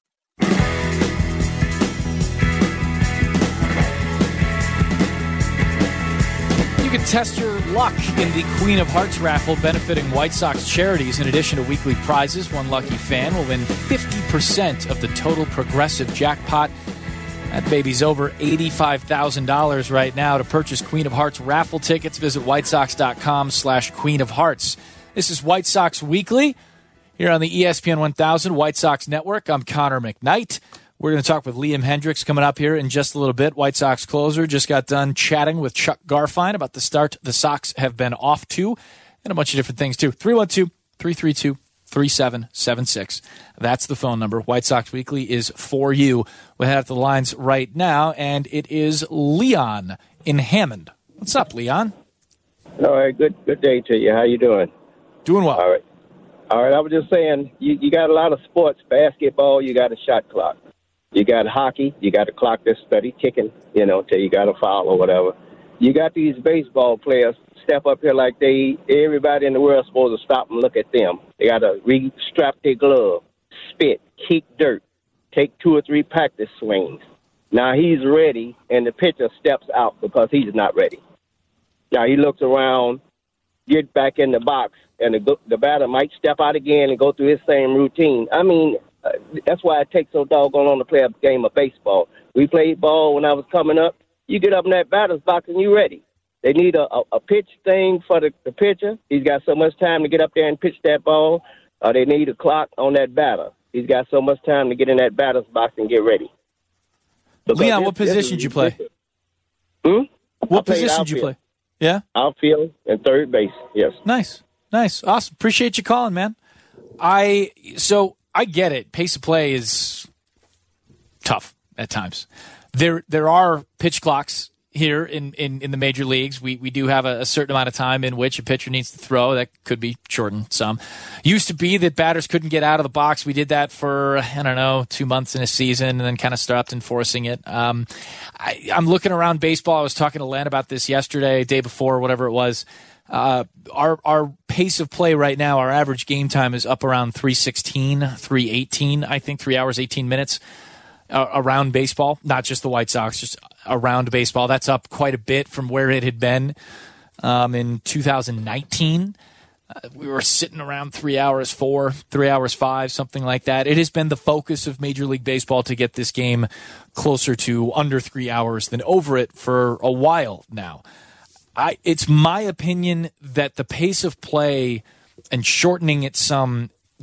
Speaker 4: You can test your luck in the Queen of Hearts raffle benefiting White Sox charities. In addition to weekly prizes, one lucky fan will win fifty percent of the total Progressive jackpot. That baby's over eighty-five thousand dollars right now. To purchase Queen of Hearts raffle tickets, visit whitesox.com slash Queen of Hearts. This is White Sox Weekly here on the E S P N one thousand White Sox Network. I'm Connor McKnight. We're going to talk with Liam Hendriks coming up here in just a little bit. White Sox closer just got done chatting with Chuck Garfien about the start the Sox have been off to and a bunch of different things too. three one two, three three two, three seven seven six. That's the phone number. White Sox Weekly is for you. We'll head out to the lines right now, and it is Leon in Hammond. What's up, Leon?
Speaker 7: All right, good good day to you. How you doing?
Speaker 4: Doing well.
Speaker 7: All right. All right, I was just saying, you, you got a lot of sports. Basketball, you got a shot clock. You got hockey, you got a clock that's steady ticking, you know, till you got a foul or whatever. You got these baseball players step up here like they, everybody in the world is supposed to stop and look at them. They got to re-strap their glove, spit, kick dirt, take two or three practice swings. Now he's ready, and the pitcher steps out because he's not ready. Now he looks around, get back in the box, and the, the batter might step out again and go through his same routine. I mean, uh, that's why it takes so doggone long to play a game of baseball. We played ball when I was coming up. You get up in that batter's box and you're ready. They need a, a, a pitch thing for the, the pitcher. He's got so much time to get up there and pitch that ball. Uh, they need a clock on that batter. He's got so much time to get in that batter's box and get ready. Because
Speaker 4: Leon,
Speaker 7: this,
Speaker 4: what position did you play?
Speaker 7: Hmm?
Speaker 4: What position did you play? Yeah?
Speaker 7: Outfield and third base, yes.
Speaker 4: Nice. Nice. Awesome. Appreciate you calling, man. I so I get it. Pace of play is tough at times. There there are pitch clocks here in, in, in the major leagues. We we do have a, a certain amount of time in which a pitcher needs to throw. That could be shortened some. Used to be that batters couldn't get out of the box. We did that for, I don't know, two months in a season and then kind of stopped enforcing it. Um, I, I'm looking around baseball. I was talking to Len about this yesterday, day before, whatever it was. Uh, our our pace of play right now, our average game time is up around three sixteen, three eighteen, I think, three hours, eighteen minutes uh, around baseball, not just the White Sox, just around baseball. That's up quite a bit from where it had been um, in two thousand nineteen. Uh, we were sitting around three hours four, three hours five, something like that. It has been the focus of Major League Baseball to get this game closer to under three hours than over it for a while now. I, it's my opinion that the pace of play and shortening it some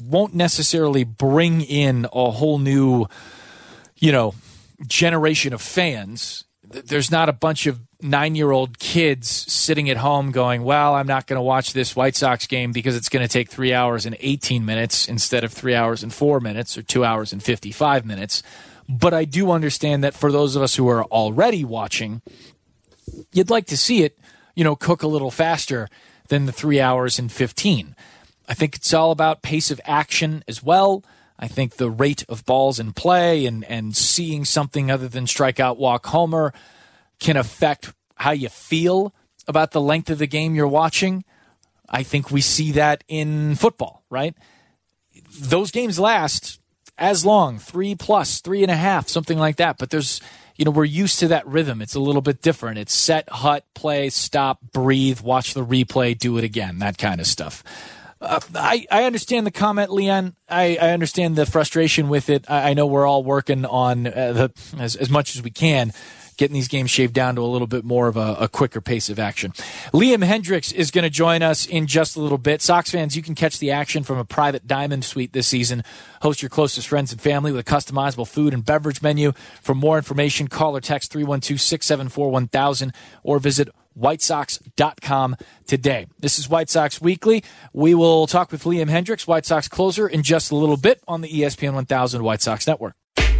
Speaker 4: won't necessarily bring in a whole new, you know, generation of fans. There's not a bunch of nine-year-old kids sitting at home going, well, I'm not going to watch this White Sox game because it's going to take three hours and eighteen minutes instead of three hours and four minutes or two hours and fifty-five minutes. But I do understand that for those of us who are already watching, you'd like to see it, you know, cook a little faster than the three hours and fifteen. I think it's all about pace of action as well. I think the rate of balls in play and, and seeing something other than strikeout, walk, homer can affect how you feel about the length of the game you're watching. I think we see that in football, right? Those games last as long, three plus, three and a half, something like that. But there's, you know, we're used to that rhythm. It's a little bit different. It's set, hut, play, stop, breathe, watch the replay, do it again, that kind of stuff. Uh, I, I understand the comment, Leon. I, I understand the frustration with it. I, I know we're all working on uh, the, as, as much as we can, getting these games shaved down to a little bit more of a, a quicker pace of action. Liam Hendriks is going to join us in just a little bit. Sox fans, you can catch the action from a private diamond suite this season. Host your closest friends and family with a customizable food and beverage menu. For more information, call or text three one two, six seven four, one thousand or visit white sox dot com today. This is White Sox Weekly. We will talk with Liam Hendriks, White Sox closer, in just a little bit on the E S P N one thousand White Sox Network.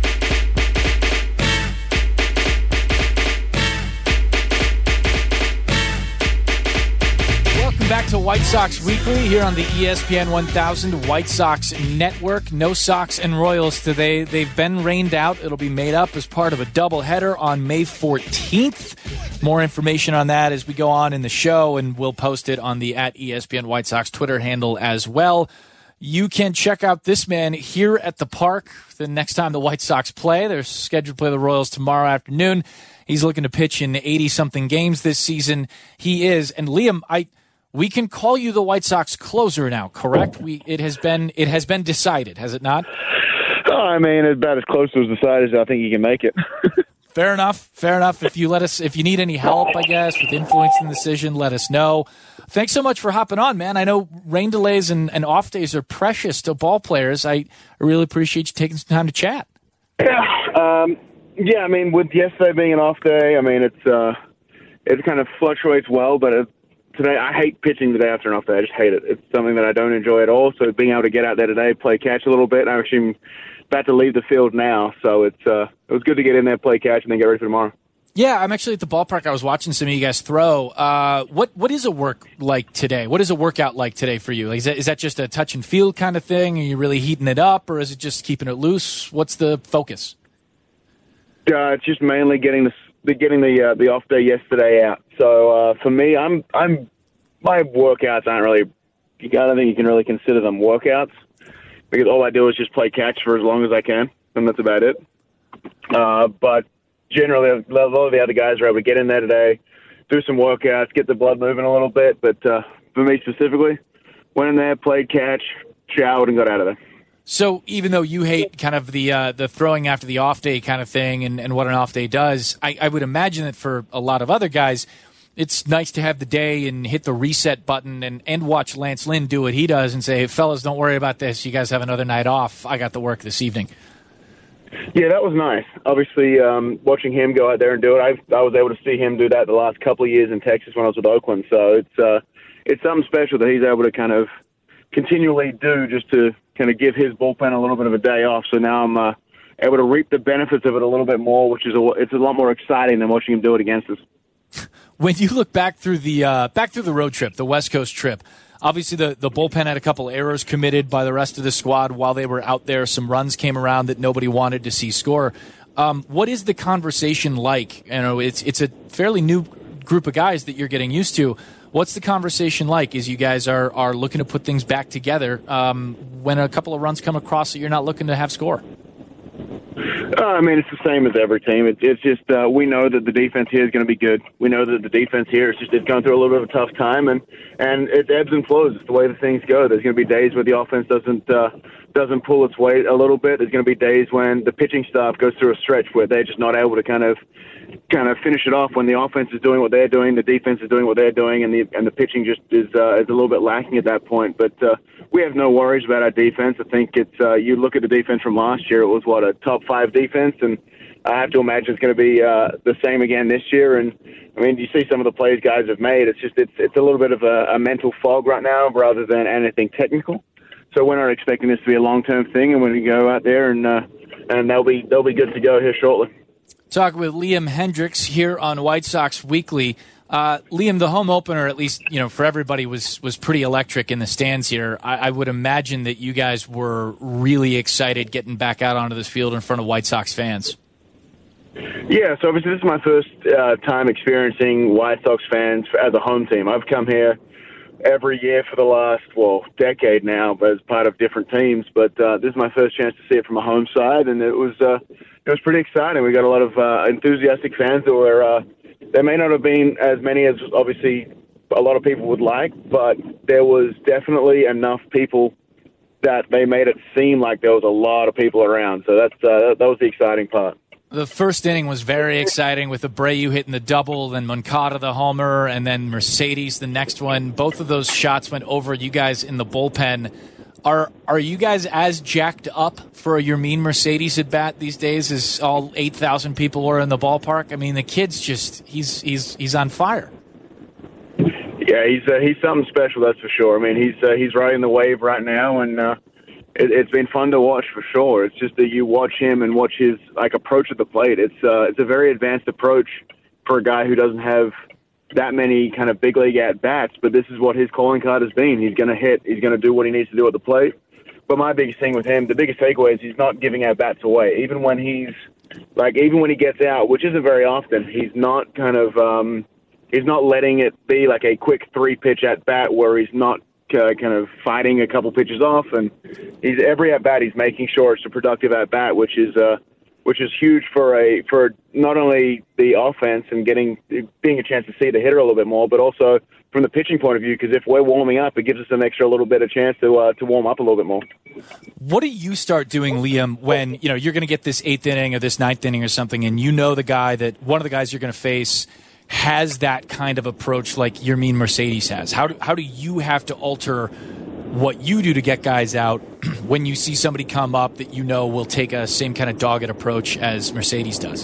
Speaker 4: Back to White Sox Weekly here on the E S P N one thousand White Sox Network. No Sox and Royals today. They've been rained out. It'll be made up as part of a doubleheader on May fourteenth. More information on that as we go on in the show, and we'll post it on the at E S P N White Sox Twitter handle as well. You can check out this man here at the park the next time the White Sox play. They're scheduled to play the Royals tomorrow afternoon. He's looking to pitch in eighty-something games this season. He is. And Liam, I... we can call you the White Sox closer now, correct? We it has been it has been decided, has it not?
Speaker 8: Oh, I mean, it's about as close to as decided as I think you can make it.
Speaker 4: Fair enough. Fair enough. If you let us, if you need any help, I guess, with influencing the decision, let us know. Thanks so much for hopping on, man. I know rain delays and, and off days are precious to ball players. I really appreciate you taking some time to chat.
Speaker 8: Yeah, um, yeah. I mean, with yesterday being an off day, I mean, it's uh, it kind of fluctuates well, but it, today, I hate pitching the day after an off day. I just hate it. It's something that I don't enjoy at all. So being able to get out there today, play catch a little bit, I'm actually about to leave the field now. So it's uh, it was good to get in there, play catch, and then get ready for tomorrow.
Speaker 4: Yeah, I'm actually at the ballpark. I was watching some of you guys throw. Uh, what what is a work like today? What is a workout like today for you? Like, is that, is that just a touch and feel kind of thing? Are you really heating it up, or is it just keeping it loose? What's the focus?
Speaker 8: Uh, it's just mainly getting the the getting the uh, the off day yesterday out. So uh, for me, I'm I'm my workouts aren't really. I don't think you can really consider them workouts because all I do is just play catch for as long as I can, and that's about it. Uh, but generally, a lot of the other guys are able to get in there today, do some workouts, get the blood moving a little bit. But uh, for me specifically, went in there, played catch, showered, and got out of there.
Speaker 4: So even though you hate kind of the uh, the throwing after the off day kind of thing and, and what an off day does, I, I would imagine that for a lot of other guys, it's nice to have the day and hit the reset button and, and watch Lance Lynn do what he does and say, hey, fellas, don't worry about this. You guys have another night off. I got the work this evening.
Speaker 8: Yeah, that was nice. Obviously, um, watching him go out there and do it, I, I was able to see him do that the last couple of years in Texas when I was with Oakland. So it's uh, it's something special that he's able to kind of continually do just to kind of give his bullpen a little bit of a day off. So now I'm uh, able to reap the benefits of it a little bit more, which is a, it's a lot more exciting than watching him do it against us.
Speaker 4: When you look back through the uh, back through the road trip, the West Coast trip, obviously the, the bullpen had a couple errors committed by the rest of the squad while they were out there. Some runs came around that nobody wanted to see score. Um, what is the conversation like? You know, it's it's a fairly new group of guys that you're getting used to. What's the conversation like as you guys are, are looking to put things back together um, when a couple of runs come across that you're not looking to have score?
Speaker 8: Uh, I mean, it's the same as every team. It, it's just uh, we know that the defense here is going to be good. We know that the defense here is just it's going through a little bit of a tough time, and, and it ebbs and flows. It's the way the things go. There's going to be days where the offense doesn't uh, doesn't pull its weight a little bit. There's going to be days when the pitching staff goes through a stretch where they're just not able to kind of kind of finish it off when the offense is doing what they're doing, the defense is doing what they're doing, and the and the pitching just is uh, is a little bit lacking at that point. But uh, we have no worries about our defense. I think it's uh, you look at the defense from last year; it was what a top five defense, and I have to imagine it's going to be uh, the same again this year. And I mean, you see some of the plays guys have made. It's just it's it's a little bit of a, a mental fog right now, rather than anything technical. So we're not expecting this to be a long term thing, and when we go out there and uh, and they'll be they'll be good to go here shortly.
Speaker 4: Talking with Liam Hendriks here on White Sox Weekly. Uh, Liam, the home opener, at least you know for everybody, was was pretty electric in the stands here. I, I would imagine that you guys were really excited getting back out onto this field in front of White Sox fans.
Speaker 8: Yeah, so obviously this is my first uh, time experiencing White Sox fans as a home team. I've come here every year for the last, well, decade now as part of different teams, but uh, this is my first chance to see it from a home side, and it was uh, it was pretty exciting. We got a lot of uh, enthusiastic fans that were, uh, there may not have been as many as obviously a lot of people would like, but there was definitely enough people that they made it seem like there was a lot of people around, so that's uh, that was the exciting part.
Speaker 4: The first inning was very exciting with Abreu hitting the double, then Moncada the homer, and then Mercedes the next one. Both of those shots went over you guys in the bullpen. Are are you guys as jacked up for a Yermin Mercedes at bat these days as all eight thousand people were in the ballpark? I mean, the kid's just he's he's he's on fire.
Speaker 8: Yeah, he's uh, he's something special, that's for sure. I mean, he's uh, he's riding the wave right now, and uh, it, it's been fun to watch for sure. It's just that you watch him and watch his like approach at the plate. It's uh, it's a very advanced approach for a guy who doesn't have that many kind of big league at bats. But this is what his calling card has been. He's going to hit. He's going to do what he needs to do at the plate. But my biggest thing with him, the biggest takeaway is he's not giving at bats away. Even when he's like, even when he gets out, which isn't very often, he's not kind of um, he's not letting it be like a quick three pitch at bat where he's not Uh, kind of fighting a couple pitches off, and he's every at bat he's making sure it's a productive at bat, which is uh, which is huge for a for not only the offense and getting being a chance to see the hitter a little bit more, but also from the pitching point of view. Because if we're warming up, it gives us an extra little bit of chance to uh, to warm up a little bit more.
Speaker 4: What do you start doing, Liam, when you know you're going to get this eighth inning or this ninth inning or something, and you know the guy that one of the guys you're going to face has that kind of approach like Yermin Mercedes has? How do, how do you have to alter what you do to get guys out when you see somebody come up that you know will take a same kind of dogged approach as Mercedes does?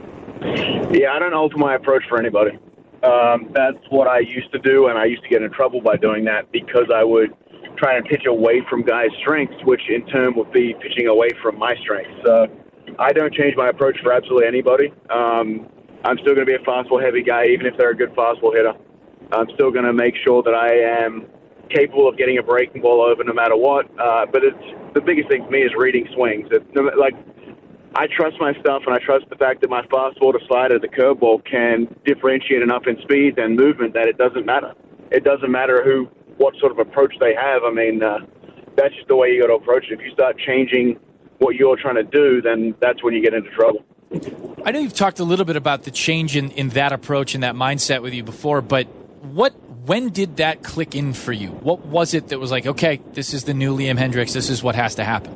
Speaker 8: Yeah, I don't alter my approach for anybody. Um, that's what I used to do, and I used to get in trouble by doing that because I would try and pitch away from guys' strengths, which in turn would be pitching away from my strengths. So I don't change my approach for absolutely anybody. Um, I'm still going to be a fastball-heavy guy, even if they're a good fastball hitter. I'm still going to make sure that I am capable of getting a breaking ball over no matter what. Uh, but it's the biggest thing for me is reading swings. It, like, I trust my stuff, and I trust the fact that my fastball to slider, the curveball, can differentiate enough in speed and movement that it doesn't matter. It doesn't matter who, what sort of approach they have. I mean, uh, that's just the way you got to approach it. If you start changing what you're trying to do, then that's when you get into trouble.
Speaker 4: I know you've talked a little bit about the change in, in that approach and that mindset with you before, but what when did that click in for you? What was it that was like, okay, this is the new Liam Hendriks, this is what has to happen?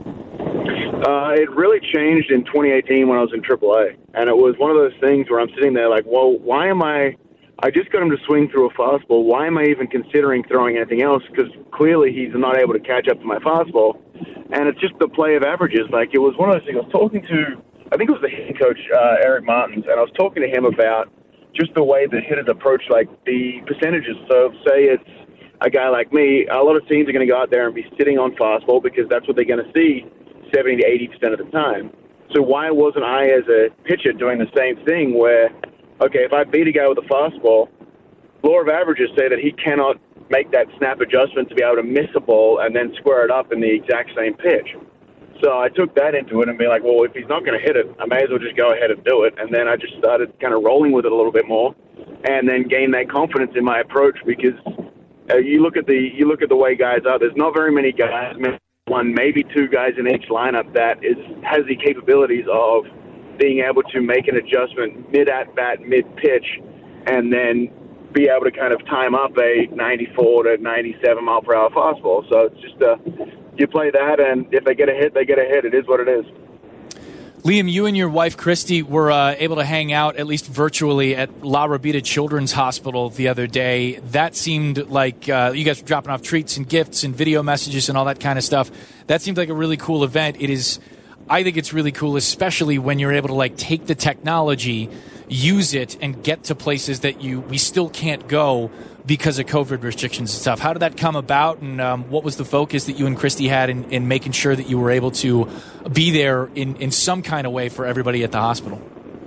Speaker 8: Uh, it really changed in twenty eighteen when I was in triple A, and it was one of those things where I'm sitting there like, well, why am I, I just got him to swing through a fastball, why am I even considering throwing anything else? Because clearly he's not able to catch up to my fastball, and it's just the play of averages. Like, it was one of those things, I was talking to I think it was the hitting coach, uh, Eric Martins, and I was talking to him about just the way that hitters approach, like, the percentages. So say it's a guy like me, a lot of teams are going to go out there and be sitting on fastball because that's what they're going to see seventy to eighty percent of the time. So why wasn't I, as a pitcher, doing the same thing where, okay, if I beat a guy with a fastball, law of averages say that he cannot make that snap adjustment to be able to miss a ball and then square it up in the exact same pitch. So I took that into it and be like, well, if he's not going to hit it, I may as well just go ahead and do it. And then I just started kind of rolling with it a little bit more, and then gained that confidence in my approach because uh, you look at the you look at the way guys are. There's not very many guys, one maybe two guys in each lineup that is has the capabilities of being able to make an adjustment mid at bat, mid pitch, and then be able to kind of time up a ninety-four to ninety-seven mile per hour fastball. So it's just a you play that, and if they get a hit, they get a hit. It is what it is.
Speaker 4: Liam, you and your wife, Christy, were uh, able to hang out, at least virtually, at La Rabida Children's Hospital the other day. That seemed like uh, you guys were dropping off treats and gifts and video messages and all that kind of stuff. That seemed like a really cool event. It is, I think it's really cool, especially when you're able to like take the technology, use it, and get to places that you we still can't go because of COVID restrictions and stuff. How did that come about, and um, what was the focus that you and Christy had in, in making sure that you were able to be there in, in some kind of way for everybody at the hospital?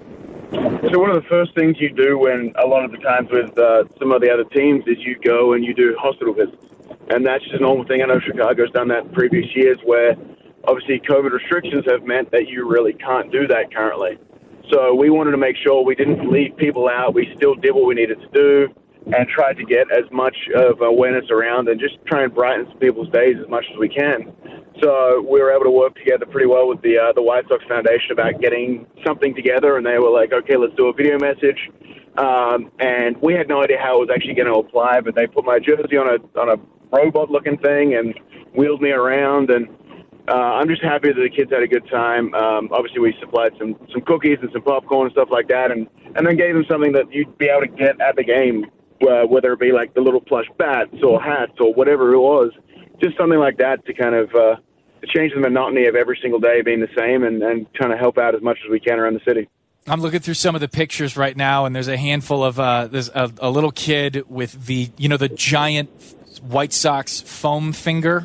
Speaker 8: So one of the first things you do when a lot of the times with uh, some of the other teams is you go and you do hospital visits. And that's just a normal thing. I know Chicago's done that in previous years where obviously COVID restrictions have meant that you really can't do that currently. So we wanted to make sure we didn't leave people out. We still did what we needed to do and tried to get as much of awareness around and just try and brighten people's days as much as we can. So we were able to work together pretty well with the uh, the White Sox Foundation about getting something together, and they were like, okay, let's do a video message. Um, and we had no idea how it was actually going to apply, but they put my jersey on a on a robot-looking thing and wheeled me around, and uh, I'm just happy that the kids had a good time. Um, obviously, we supplied some, some cookies and some popcorn and stuff like that, and, and then gave them something that you'd be able to get at the game, uh, whether it be like the little plush bats or hats or whatever it was, just something like that to kind of uh, to change the monotony of every single day being the same and, and trying to help out as much as we can around the city.
Speaker 4: I'm looking through some of the pictures right now, and there's a handful of uh, there's a, a little kid with the you know the giant White Sox foam finger.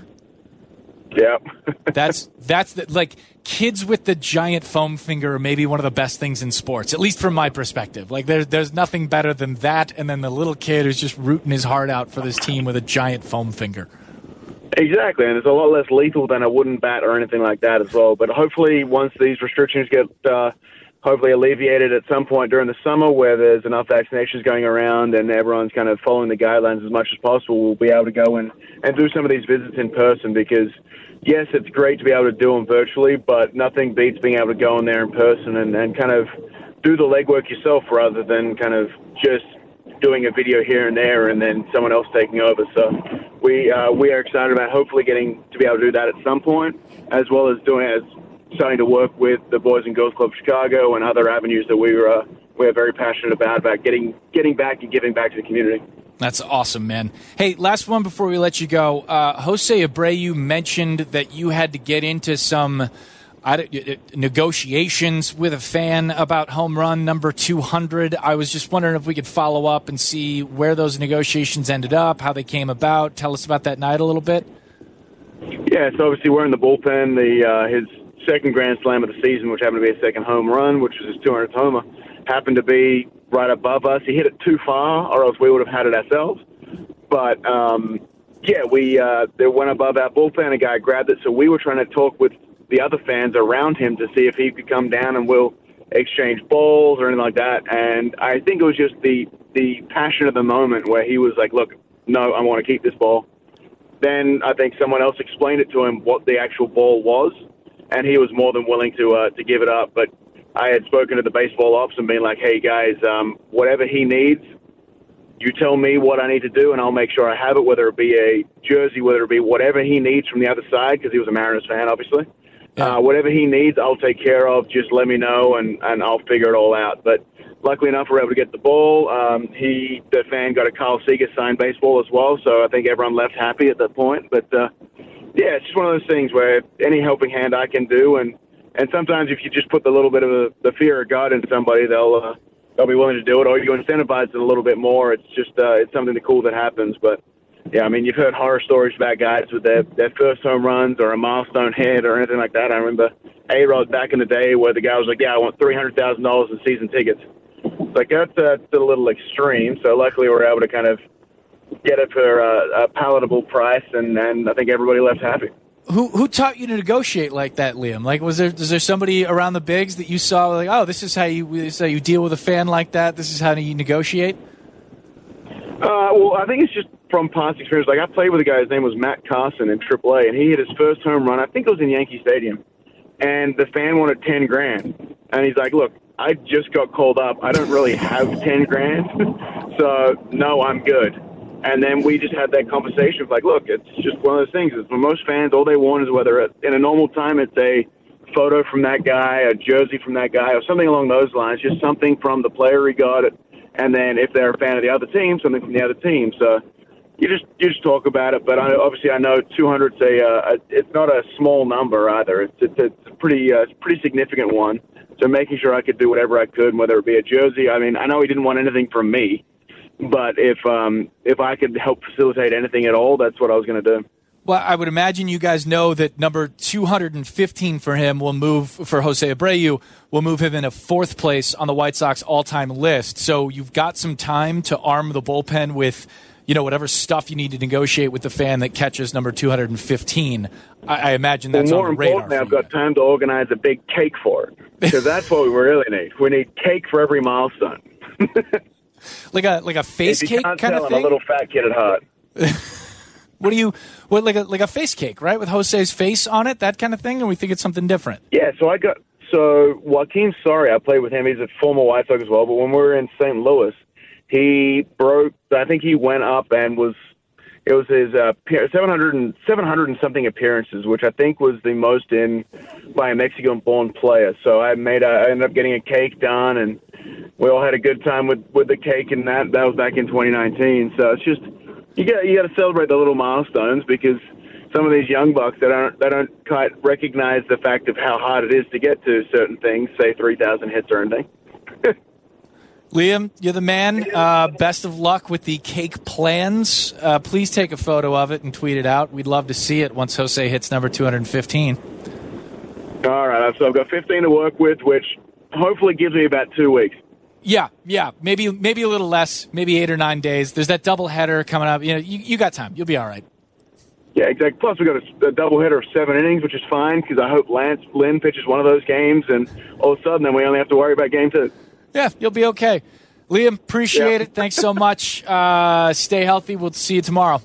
Speaker 8: Yeah,
Speaker 4: that's that's the, like kids with the giant foam finger are maybe one of the best things in sports, at least from my perspective. Like there's there's nothing better than that, and then the little kid who's just rooting his heart out for this team with a giant foam finger.
Speaker 8: Exactly, and it's a lot less lethal than a wooden bat or anything like that as well. But hopefully, once these restrictions get uh, hopefully alleviated at some point during the summer, where there's enough vaccinations going around and everyone's kind of following the guidelines as much as possible, we'll be able to go and, and do some of these visits in person because, yes, it's great to be able to do them virtually, but nothing beats being able to go in there in person and, and kind of do the legwork yourself rather than kind of just doing a video here and there and then someone else taking over. So we uh, we are excited about hopefully getting to be able to do that at some point, as well as doing as starting to work with the Boys and Girls Club Chicago and other avenues that we are uh, we are very passionate about about getting getting back and giving back to the community.
Speaker 4: That's awesome, man. Hey, last one before we let you go. Uh, Jose Abreu mentioned that you had to get into some I, negotiations with a fan about home run number two hundred. I was just wondering if we could follow up and see where those negotiations ended up, how they came about. Tell us about that night a little bit.
Speaker 8: Yeah, so obviously we're in the bullpen. The uh, his second grand slam of the season, which happened to be a second home run, which was his two hundredth homer, happened to be right above us. He hit it too far, or else we would have had it ourselves. But, um, yeah, we uh, they went above our bullpen. A guy grabbed it, so we were trying to talk with the other fans around him to see if he could come down and we'll exchange balls or anything like that. And I think it was just the, the passion of the moment where he was like, look, no, I want to keep this ball. Then I think someone else explained it to him what the actual ball was, and he was more than willing to uh, to give it up. But I had spoken to the baseball ops and been like, hey, guys, um, whatever he needs, you tell me what I need to do, and I'll make sure I have it, whether it be a jersey, whether it be whatever he needs from the other side, because he was a Mariners fan, obviously. Yeah. Uh, whatever he needs, I'll take care of. Just let me know, and, and I'll figure it all out. But luckily enough, we were able to get the ball. Um, he, the fan, got a Carl Seager signed baseball as well, so I think everyone left happy at that point. But, uh, yeah, it's just one of those things where any helping hand I can do, and, and sometimes if you just put the little bit of a, the fear of God into somebody, they'll uh, they'll be willing to do it, or you incentivize it a little bit more. It's just uh, it's something cool that happens. But, yeah, I mean, you've heard horror stories about guys with their, their first home runs or a milestone hit or anything like that. I remember A-Rod back in the day where the guy was like, yeah, I want three hundred thousand dollars in season tickets. Like, that's, uh, that's a little extreme. So luckily we were able to kind of get it for uh, a palatable price, and, and I think everybody left happy.
Speaker 4: Who who taught you to negotiate like that, Liam? Like, was there was there somebody around the bigs that you saw like, oh, this is how you this is how you deal with a fan like that? This is how you negotiate?
Speaker 8: Uh, well, I think it's just from past experience. Like, I played with a guy, his name was Matt Carson in triple A, and he hit his first home run. I think it was in Yankee Stadium, and the fan wanted ten grand, and he's like, look, I just got called up. I don't really have ten grand, so no, I'm good. And then we just had that conversation of like, look, it's just one of those things. For most fans, all they want is whether it, in a normal time it's a photo from that guy, a jersey from that guy, or something along those lines, just something from the player he got it. And then if they're a fan of the other team, something from the other team. So you just you just talk about it. But I, obviously I know two hundred's a, uh, a it's not a small number either. It's, it's, it's a pretty uh, it's a pretty significant one. So making sure I could do whatever I could, whether it be a jersey. I mean, I know he didn't want anything from me, but if um, if I could help facilitate anything at all, that's what I was going to do.
Speaker 4: Well, I would imagine you guys know that number two hundred fifteen for him will move, for Jose Abreu, will move him into fourth place on the White Sox all-time list. So you've got some time to arm the bullpen with, you know, whatever stuff you need to negotiate with the fan that catches number two hundred fifteen. I, I imagine that's
Speaker 8: well,
Speaker 4: on the radar.
Speaker 8: More importantly, I've got time to organize a big cake for it, because that's what we really need. We need cake for every milestone.
Speaker 4: like a like a face
Speaker 8: if you
Speaker 4: cake
Speaker 8: can't
Speaker 4: kind
Speaker 8: tell,
Speaker 4: of thing.
Speaker 8: I'm a little fat kid at heart.
Speaker 4: What do you, what, like a like a face cake, right? With Jose's face on it, that kind of thing? Or we think it's something different?
Speaker 8: Yeah, so I got, so Joaquin Soria, I played with him. He's a former White Sox as well. But when we were in Saint Louis, he broke, I think he went up and was, it was his uh, seven hundred and, seven hundred and something appearances, which I think was the most in by a Mexican-born player. So I made, a, I ended up getting a cake done, and we all had a good time with, with the cake, and that, that was back in twenty nineteen. So it's just, You got you got to celebrate the little milestones, because some of these young bucks that aren't they don't quite recognize the fact of how hard it is to get to certain things, say three thousand hits or anything.
Speaker 4: Liam, you're the man. Uh, best of luck with the cake plans. Uh, please take a photo of it and tweet it out. We'd love to see it once Jose hits number two hundred fifteen.
Speaker 8: All right, so I've got fifteen to work with, which hopefully gives me about two weeks.
Speaker 4: Yeah, yeah, maybe maybe a little less, maybe eight or nine days. There's that doubleheader coming up. You know, you, you got time. You'll be all right.
Speaker 8: Yeah, exactly. Plus, we got a, a doubleheader of seven innings, which is fine, because I hope Lance Lynn pitches one of those games, and all of a sudden, then we only have to worry about game two.
Speaker 4: Yeah, you'll be okay. Liam, appreciate
Speaker 8: yeah.
Speaker 4: it. Thanks so much. Uh, stay healthy. We'll see you tomorrow.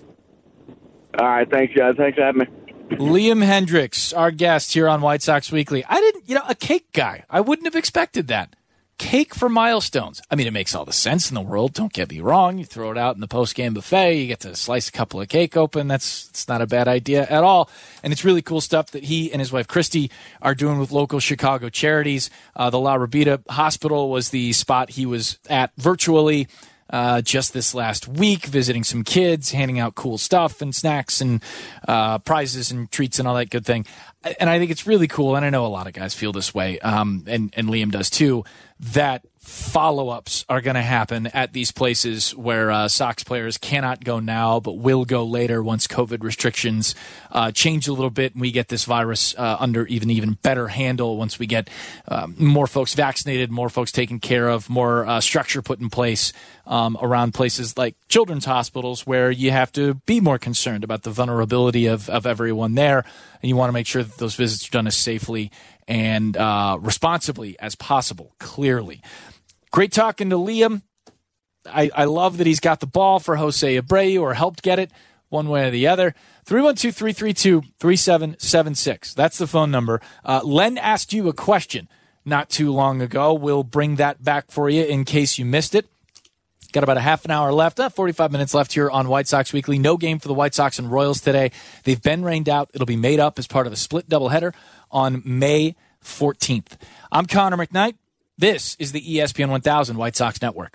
Speaker 8: All right, thanks, guys. Thanks for having me.
Speaker 4: Liam Hendriks, our guest here on White Sox Weekly. I didn't, you know, a cake guy. I wouldn't have expected that. Cake for milestones. I mean, it makes all the sense in the world. Don't get me wrong. You throw it out in the post-game buffet. You get to slice a couple of cake open. That's it's not a bad idea at all. And it's really cool stuff that he and his wife, Christy, are doing with local Chicago charities. Uh, the La Rabida Hospital was the spot he was at virtually uh, just this last week, visiting some kids, handing out cool stuff and snacks and uh, prizes and treats and all that good thing. And I think it's really cool, and I know a lot of guys feel this way, um, and, and Liam does too, that follow-ups are going to happen at these places where uh, Sox players cannot go now but will go later once COVID restrictions uh, change a little bit and we get this virus uh, under even even better handle once we get um, more folks vaccinated, more folks taken care of, more uh, structure put in place um, around places like children's hospitals where you have to be more concerned about the vulnerability of, of everyone there, and you want to make sure that those visits are done as safely and uh, responsibly as possible, clearly. Great talking to Liam. I, I love that he's got the ball for Jose Abreu, or helped get it one way or the other. three one two, three three two, three seven seven six. That's the phone number. Uh, Len asked you a question not too long ago. We'll bring that back for you in case you missed it. Got about a half an hour left, uh, forty-five minutes left here on White Sox Weekly. No game for the White Sox and Royals today. They've been rained out. It'll be made up as part of a split doubleheader on May fourteenth. I'm Connor McKnight. This is the E S P N one thousand White Sox Network.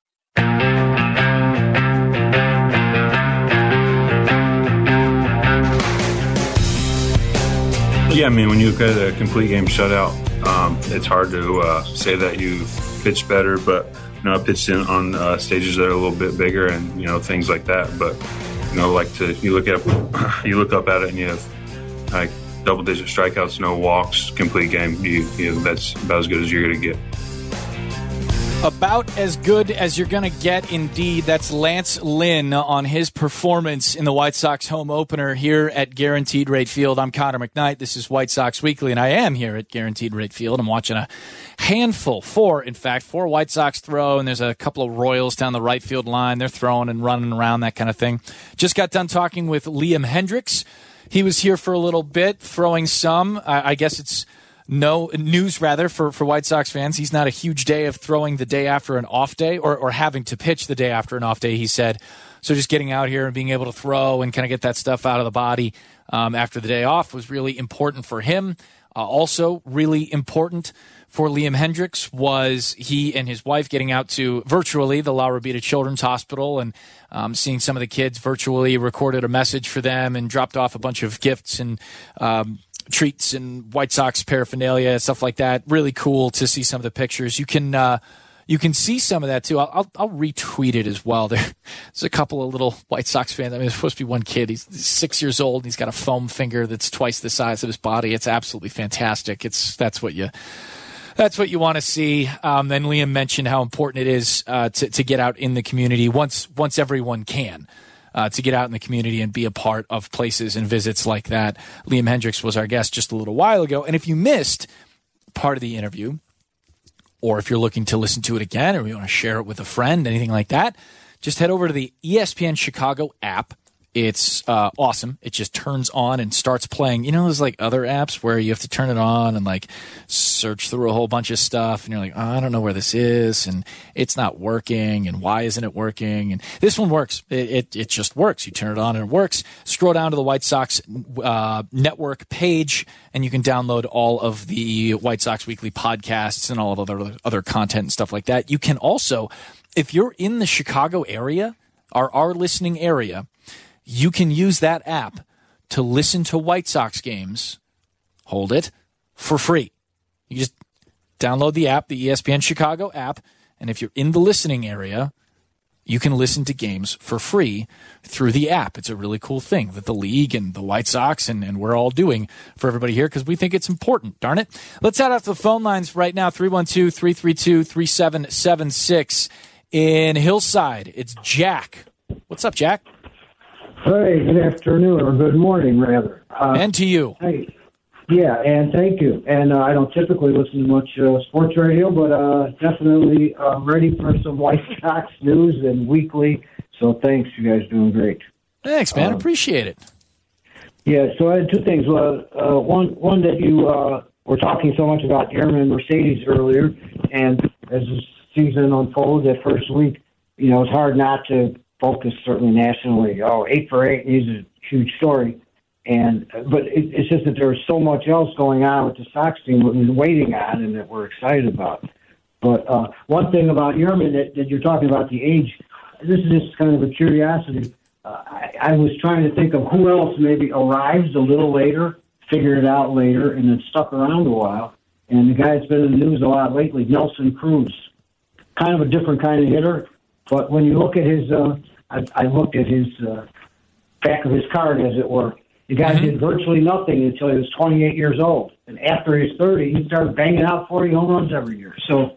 Speaker 9: Yeah, I mean, when you look at a complete game shutout, um, it's hard to uh, say that you pitched better, but, you know, I pitched in on uh, stages that are a little bit bigger and, you know, things like that. But, you know, like to, you look at, you look up at it and you have like double-digit strikeouts, no walks, complete game. You, you know, that's about as good as you're going to get.
Speaker 4: About as good as you're going to get, indeed. That's Lance Lynn on his performance in the White Sox home opener here at Guaranteed Rate Field. I'm Connor McKnight. This is White Sox Weekly, and I am here at Guaranteed Rate Field. I'm watching a handful, four, in fact, four White Sox throw, and there's a couple of Royals down the right field line. They're throwing and running around, that kind of thing. Just got done talking with Liam Hendriks. He was here for a little bit, throwing some. I, I guess it's no news, rather, for, for White Sox fans. He's not a huge day of throwing the day after an off day, or, or having to pitch the day after an off day, he said. So just getting out here and being able to throw and kind of get that stuff out of the body um, after the day off was really important for him. Uh, also, really important for Liam Hendriks was he and his wife getting out to virtually the La Rabida Children's Hospital and um, seeing some of the kids virtually, recorded a message for them and dropped off a bunch of gifts and um, treats and White Sox paraphernalia, stuff like that. Really cool to see some of the pictures. You can uh, you can see some of that too. I'll, I'll, I'll retweet it as well. There's a couple of little White Sox fans. I mean, there's supposed to be one kid. He's six years old. And he's got a foam finger that's twice the size of his body. It's absolutely fantastic. It's that's what you that's what you want to see. Um, then Liam mentioned how important it is uh, to to get out in the community once once everyone can. Uh, to get out in the community and be a part of places and visits like that. Liam Hendriks was our guest just a little while ago. And if you missed part of the interview, or if you're looking to listen to it again, or you want to share it with a friend, anything like that, just head over to the E S P N Chicago app. It's uh, awesome. It just turns on and starts playing. You know, there's like other apps where you have to turn it on and like search through a whole bunch of stuff. And you're like, oh, I don't know where this is. And it's not working. And why isn't it working? And this one works. It it, it just works. You turn it on and it works. Scroll down to the White Sox uh, network page and you can download all of the White Sox Weekly podcasts and all of other, other content and stuff like that. You can also, if you're in the Chicago area, or our listening area, you can use that app to listen to White Sox games, hold it, for free. You just download the app, the E S P N Chicago app, and if you're in the listening area, you can listen to games for free through the app. It's a really cool thing that the league and the White Sox and, and we're all doing for everybody here because we think it's important, darn it. Let's head out to the phone lines right now, three one two, three three two, three seven seven six. In Hillside, it's Jack. What's up, Jack?
Speaker 10: Hey, good afternoon, or good morning, rather. Uh,
Speaker 4: and to you.
Speaker 10: Hey, yeah, and thank you. And uh, I don't typically listen to much uh, sports radio, but uh, definitely uh, ready for some White Sox news and weekly. So thanks, you guys are doing great.
Speaker 4: Thanks, man.
Speaker 10: Um,
Speaker 4: Appreciate it.
Speaker 10: Yeah, so I had two things. Uh, uh, one, one that you uh, were talking so much about Yermin Mercedes earlier, and as the season unfolds that first week, you know, it's hard not to focus certainly nationally. Oh, eight for eight is a huge story, and but it, it's just that there's so much else going on with the Sox team we've been waiting on and that we're excited about. But uh, one thing about Yermin that, that you're talking about the age, this is just kind of a curiosity. Uh, I, I was trying to think of who else maybe arrives a little later, figured it out later, and then stuck around a while. And the guy that's been in the news a lot lately, Nelson Cruz, kind of a different kind of hitter. But when you look at his, uh, I, I looked at his uh, back of his card, as it were. The guy mm-hmm. did virtually nothing until he was twenty-eight years old. And after he was thirty, he started banging out forty home runs every year. So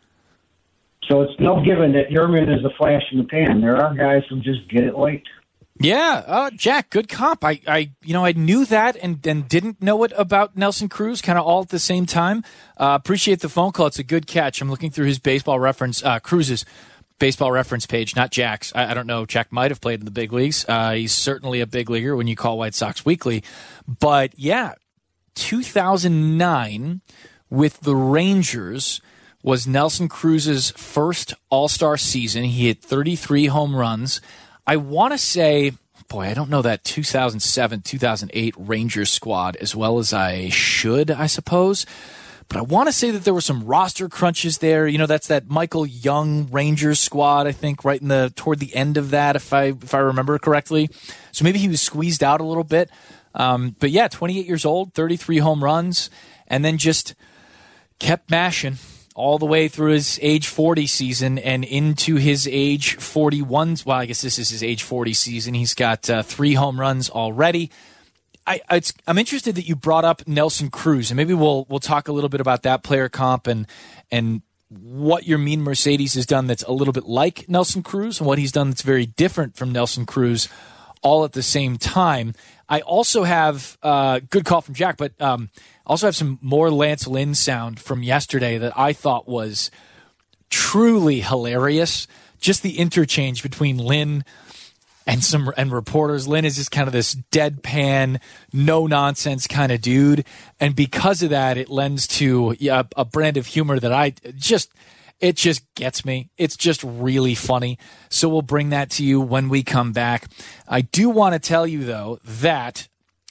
Speaker 10: so it's no given that Yermin is a flash in the pan. There are guys who just get it late.
Speaker 4: Yeah, uh, Jack, good comp. I, I, you know, I knew that and, and didn't know it about Nelson Cruz, kind of all at the same time. Uh, appreciate the phone call. It's a good catch. I'm looking through his baseball reference, uh, Cruz's baseball reference page, not Jack's. I, I don't know. Jack might have played in the big leagues. Uh, he's certainly a big leaguer when you call White Sox Weekly. But yeah, two thousand nine with the Rangers was Nelson Cruz's first All-Star season. He hit thirty-three home runs. I want to say, boy, I don't know that two thousand seven, two thousand eight Rangers squad as well as I should, I suppose. But I want to say that there were some roster crunches there. You know, that's that Michael Young Rangers squad, I think, right in the toward the end of that, if I if I remember correctly. So maybe he was squeezed out a little bit. Um, but yeah, twenty-eight years old, thirty-three home runs, and then just kept mashing all the way through his age forty season and into his age forty-one. Well, I guess this is his age forty season. He's got uh, three home runs already. I, it's, I'm interested that you brought up Nelson Cruz, and maybe we'll we'll talk a little bit about that player comp and and what Yermin Mercedes has done that's a little bit like Nelson Cruz and what he's done that's very different from Nelson Cruz all at the same time. I also have a uh, good call from Jack, but um, also have some more Lance Lynn sound from yesterday that I thought was truly hilarious. Just the interchange between Lynn and some and reporters. Lynn is just kind of this deadpan, no nonsense kind of dude, and because of that, it lends to yeah, a brand of humor that I just it just gets me. It's just really funny. So we'll bring that to you when we come back. I do want to tell you though that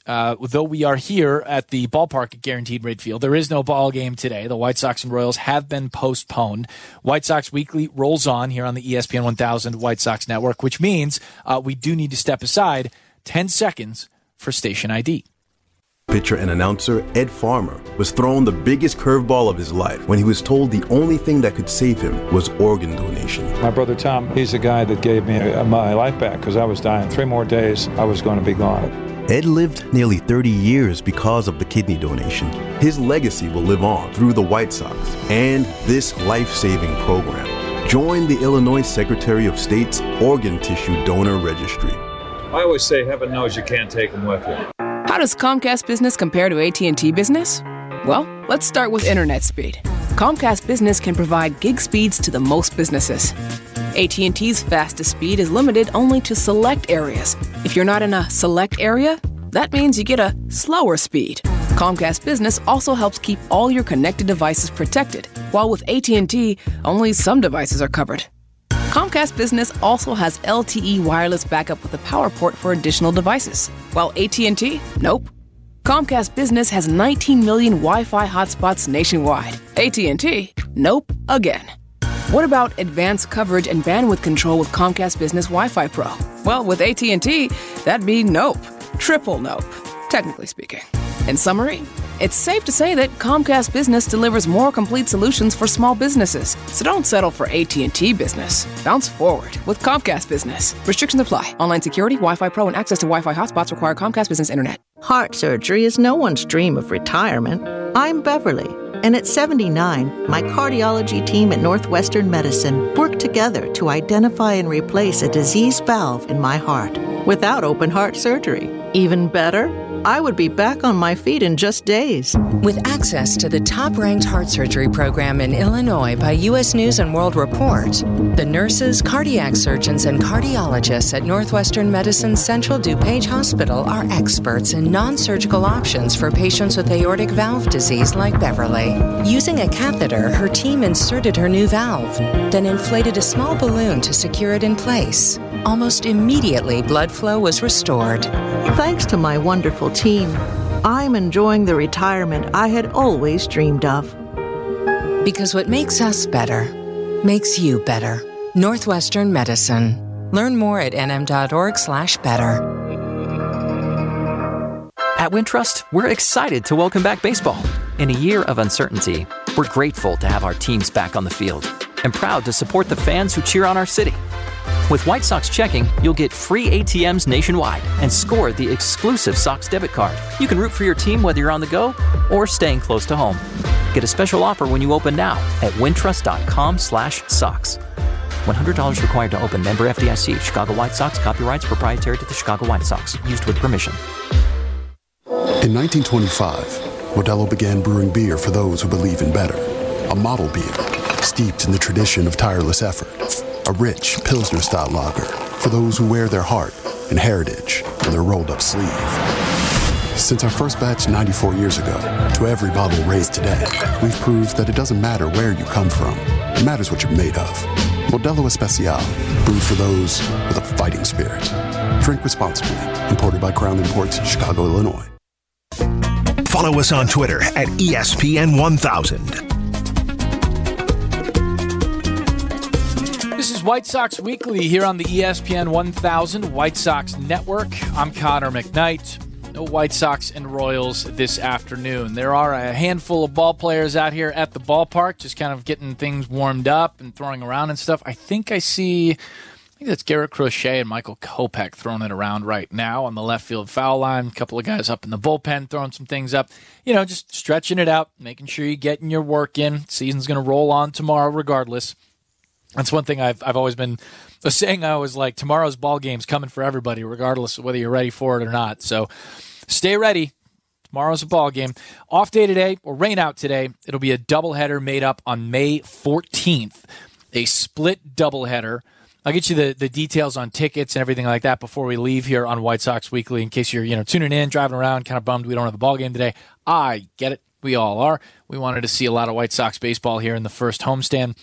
Speaker 4: Uh, though we are here at the ballpark at Guaranteed Rate Field, there is no ball game today. The White Sox and Royals have been postponed. White Sox Weekly rolls on here on the E S P N one thousand White Sox Network, which means uh, we do need to step aside ten seconds for station I D.
Speaker 11: Pitcher and announcer Ed Farmer was thrown the biggest curveball of his life when he was told the only thing that could save him was organ donation.
Speaker 12: My brother Tom, he's the guy that gave me my life back because I was dying. Three more days, I was going to be gone.
Speaker 11: Ed lived nearly thirty years because of the kidney donation. His legacy will live on through the White Sox and this life-saving program. Join the Illinois Secretary of State's Organ Tissue Donor Registry.
Speaker 12: I always say heaven knows you can't take them with you.
Speaker 13: How does Comcast Business compare to A T and T Business? Well, let's start with internet speed. Comcast Business can provide gig speeds to the most businesses. A T and T's fastest speed is limited only to select areas. If you're not in a select area, that means you get a slower speed. Comcast Business also helps keep all your connected devices protected, while with A T and T, only some devices are covered. Comcast Business also has L T E wireless backup with a power port for additional devices, while A T and T, nope. Comcast Business has nineteen million Wi-Fi hotspots nationwide. A T and T, nope, again. What about advanced coverage and bandwidth control with Comcast Business Wi-Fi Pro? Well, with A T and T, that'd be nope. Triple nope, technically speaking. In summary, it's safe to say that Comcast Business delivers more complete solutions for small businesses. So don't settle for A T and T Business. Bounce forward with Comcast Business. Restrictions apply. Online security, Wi-Fi Pro, and access to Wi-Fi hotspots require Comcast Business Internet.
Speaker 14: Heart surgery is no one's dream of retirement. I'm Beverly, and at seventy-nine, my cardiology team at Northwestern Medicine worked together to identify and replace a diseased valve in my heart without open heart surgery. Even better, I would be back on my feet in just days.
Speaker 15: With access to the top-ranked heart surgery program in Illinois by U S News and World Report, the nurses, cardiac surgeons, and cardiologists at Northwestern Medicine's Central DuPage Hospital are experts in non-surgical options for patients with aortic valve disease like Beverly. Using a catheter, her team inserted her new valve, then inflated a small balloon to secure it in place. Almost immediately, blood flow was restored.
Speaker 14: Thanks to my wonderful team, I'm enjoying the retirement I had always dreamed of.
Speaker 15: Because what makes us better makes you better. Northwestern Medicine. Learn more at nm.org slash better.
Speaker 16: At Wintrust, we're excited to welcome back baseball. In a year of uncertainty, we're grateful to have our teams back on the field and proud to support the fans who cheer on our city. With White Sox checking, you'll get free A T Ms nationwide and score the exclusive Sox debit card. You can root for your team whether you're on the go or staying close to home. Get a special offer when you open now at wintrust.com slash Sox. one hundred dollars required to open. Member F D I C. Chicago White Sox. Copyrights proprietary to the Chicago White Sox. Used with permission.
Speaker 17: In nineteen twenty-five, Modelo began brewing beer for those who believe in better. A model beer steeped in the tradition of tireless effort. A rich Pilsner-style lager for those who wear their heart and heritage in their rolled-up sleeve. Since our first batch ninety-four years ago, to every bottle raised today, we've proved that it doesn't matter where you come from. It matters what you're made of. Modelo Especial, brewed for those with a fighting spirit. Drink responsibly. Imported by Crown Imports, Chicago, Illinois.
Speaker 1: Follow us on Twitter at E S P N one thousand.
Speaker 4: This is White Sox Weekly here on the E S P N one thousand White Sox Network. I'm Connor McKnight. No White Sox and Royals this afternoon. There are a handful of ball players out here at the ballpark, just kind of getting things warmed up and throwing around and stuff. I think I see, I think that's Garrett Crochet and Michael Kopech throwing it around right now on the left field foul line. A couple of guys up in the bullpen throwing some things up. You know, just stretching it out, making sure you're getting your work in. Season's going to roll on tomorrow regardless. That's one thing I've I've always been a saying I was like, tomorrow's ball game's coming for everybody, regardless of whether you're ready for it or not. So stay ready. Tomorrow's a ball game. Off day today, or rain out today. It'll be a doubleheader made up on May fourteenth. A split doubleheader. I'll get you the, the details on tickets and everything like that before we leave here on White Sox Weekly in case you're you know tuning in, driving around, kind of bummed we don't have the ball game today. I get it. We all are. We wanted to see a lot of White Sox baseball here in the first homestand.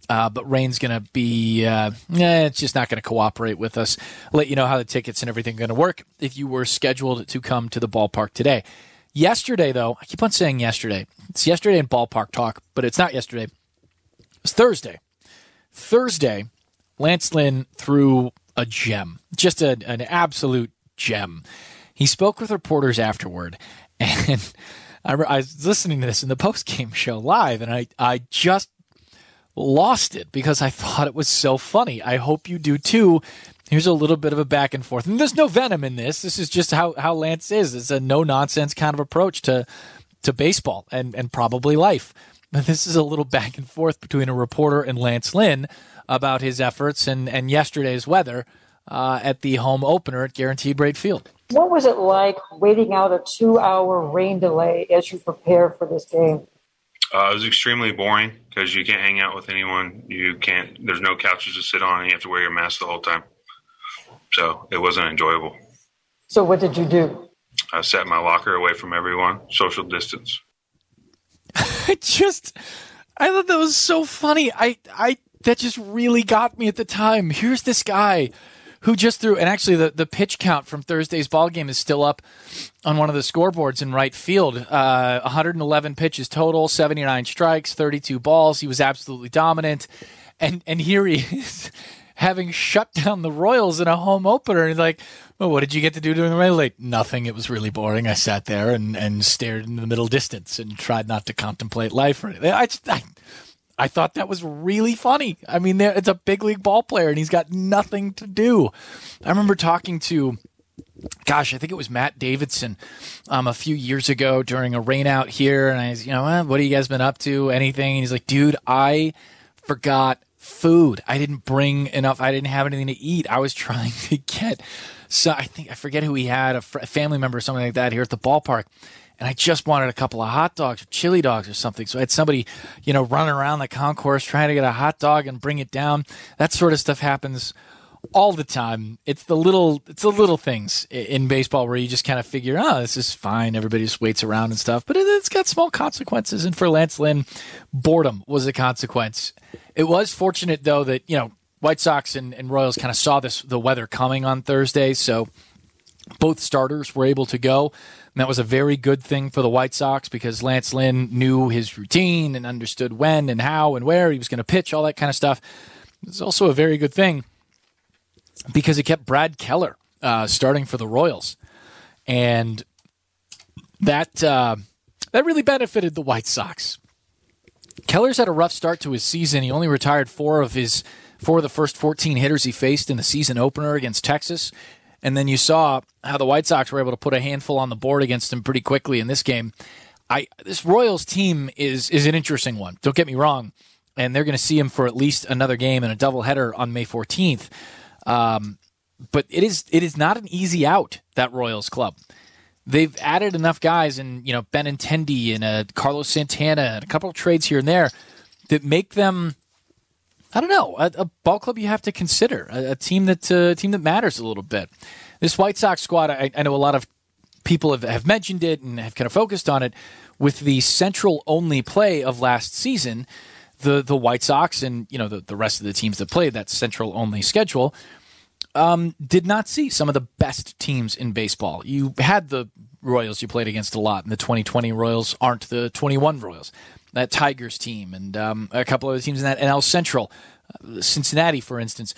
Speaker 4: Uh, but rain's going to be, uh, eh, it's just not going to cooperate with us. I'll let you know how the tickets and everything are going to work if you were scheduled to come to the ballpark today. Yesterday, though, I keep on saying yesterday. It's yesterday in ballpark talk, but it's not yesterday. It was Thursday. Thursday, Lance Lynn threw a gem, just a, an absolute gem. He spoke with reporters afterward, and I, I was listening to this in the post-game show live, and I, I just lost it because I thought it was so funny. I hope you do too. Here's a little bit of a back and forth. And there's no venom in this. This is just how, how Lance is. It's a no-nonsense kind of approach to to baseball and, and probably life. But this is a little back and forth between a reporter and Lance Lynn about his efforts and, and yesterday's weather uh, at the home opener at Guaranteed Rate Field.
Speaker 18: What was it like waiting out a two-hour rain delay as you prepare for this game?
Speaker 9: Uh, it was extremely boring because you can't hang out with anyone. You can't. There's no couches to sit on, and you have to wear your mask the whole time. So it wasn't enjoyable.
Speaker 18: So what did you do?
Speaker 9: I sat in my locker away from everyone, social distance.
Speaker 4: I just, I thought that was so funny. I, I, that just really got me at the time. Here's this guy who just threw, and actually the, the pitch count from Thursday's ball game is still up on one of the scoreboards in right field. Uh, one hundred eleven pitches total, seventy-nine strikes, thirty-two balls. He was absolutely dominant. And and here he is having shut down the Royals in a home opener. And he's like, well, what did you get to do during the rain? Like, nothing. It was really boring. I sat there and, and stared into the middle distance and tried not to contemplate life or anything. I just, I, I thought that was really funny. I mean, it's a big league ball player, and he's got nothing to do. I remember talking to, gosh, I think it was Matt Davidson um, a few years ago during a rain out here, and I was, you know, eh, what have you guys been up to? Anything? And he's like, dude, I forgot food. I didn't bring enough. I didn't have anything to eat. I was trying to get, so I think, I forget who he had, a fr- family member or something like that here at the ballpark. And I just wanted a couple of hot dogs or chili dogs or something. So I had somebody, you know, running around the concourse trying to get a hot dog and bring it down. That sort of stuff happens all the time. It's the little, it's the little things in baseball where you just kind of figure, oh, this is fine. Everybody just waits around and stuff. But it's got small consequences. And for Lance Lynn, boredom was a consequence. It was fortunate, though, that, you know, White Sox and, and Royals kind of saw this, the weather coming on Thursday. So both starters were able to go. And that was a very good thing for the White Sox because Lance Lynn knew his routine and understood when and how and where he was going to pitch, all that kind of stuff. It's also a very good thing because it kept Brad Keller uh, starting for the Royals. And that uh, that really benefited the White Sox. Keller's had a rough start to his season. He only retired four of his four of the first fourteen hitters he faced in the season opener against Texas. And then you saw how the White Sox were able to put a handful on the board against him pretty quickly in this game. I this Royals team is is an interesting one. Don't get me wrong. And they're going to see him for at least another game and a doubleheader on May fourteenth. Um, but it is it is not an easy out, that Royals club. They've added enough guys, and you know Benintendi and uh, Carlos Santana and a couple of trades here and there that make them, I don't know, a, a ball club you have to consider, a, a team that uh, a team that matters a little bit. This White Sox squad, I, I know a lot of people have, have mentioned it and have kind of focused on it with the Central-only play of last season. The the White Sox and you know the, the rest of the teams that played that Central-only schedule um, did not see some of the best teams in baseball. You had the Royals you played against a lot, and the twenty twenty Royals aren't the twenty-one Royals. That Tigers team and um, a couple other teams in that N L Central, uh, Cincinnati, for instance,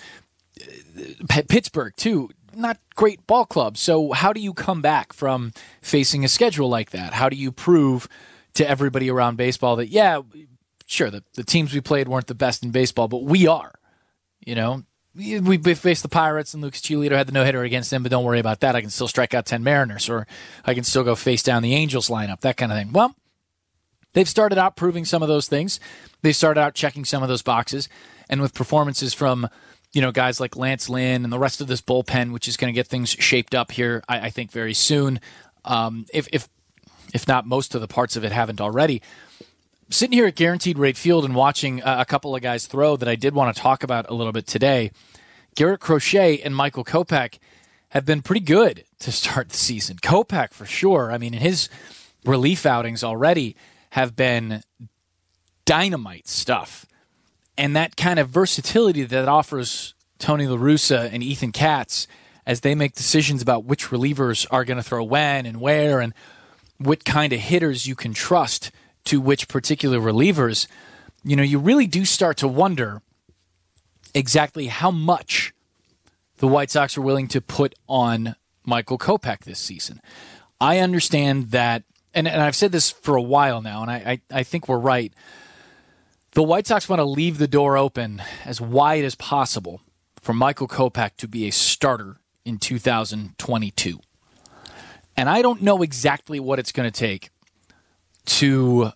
Speaker 4: P- Pittsburgh, too. Not great ball clubs. So how do you come back from facing a schedule like that? How do you prove to everybody around baseball that, yeah, sure, the, the teams we played weren't the best in baseball, but we are. You know, we, we faced the Pirates and Lucas Giolito had the no-hitter against them, but don't worry about that. I can still strike out ten Mariners, or I can still go face down the Angels lineup, that kind of thing. Well, they've started out proving some of those things. They started out checking some of those boxes. And with performances from, you know, guys like Lance Lynn and the rest of this bullpen, which is going to get things shaped up here, I, I think, very soon. Um, if, if, if not most of the parts of it haven't already. Sitting here at Guaranteed Rate Field and watching a, a couple of guys throw that I did want to talk about a little bit today, Garrett Crochet and Michael Kopech have been pretty good to start the season. Kopech, for sure. I mean, in his relief outings already have been dynamite stuff. And that kind of versatility that offers Tony La Russa and Ethan Katz as they make decisions about which relievers are going to throw when and where and what kind of hitters you can trust to which particular relievers, you know, you really do start to wonder exactly how much the White Sox are willing to put on Michael Kopech this season. I understand that, and, and I've said this for a while now, and I, I, I think we're right. The White Sox want to leave the door open as wide as possible for Michael Kopech to be a starter in two thousand twenty-two. And I don't know exactly what it's going to take to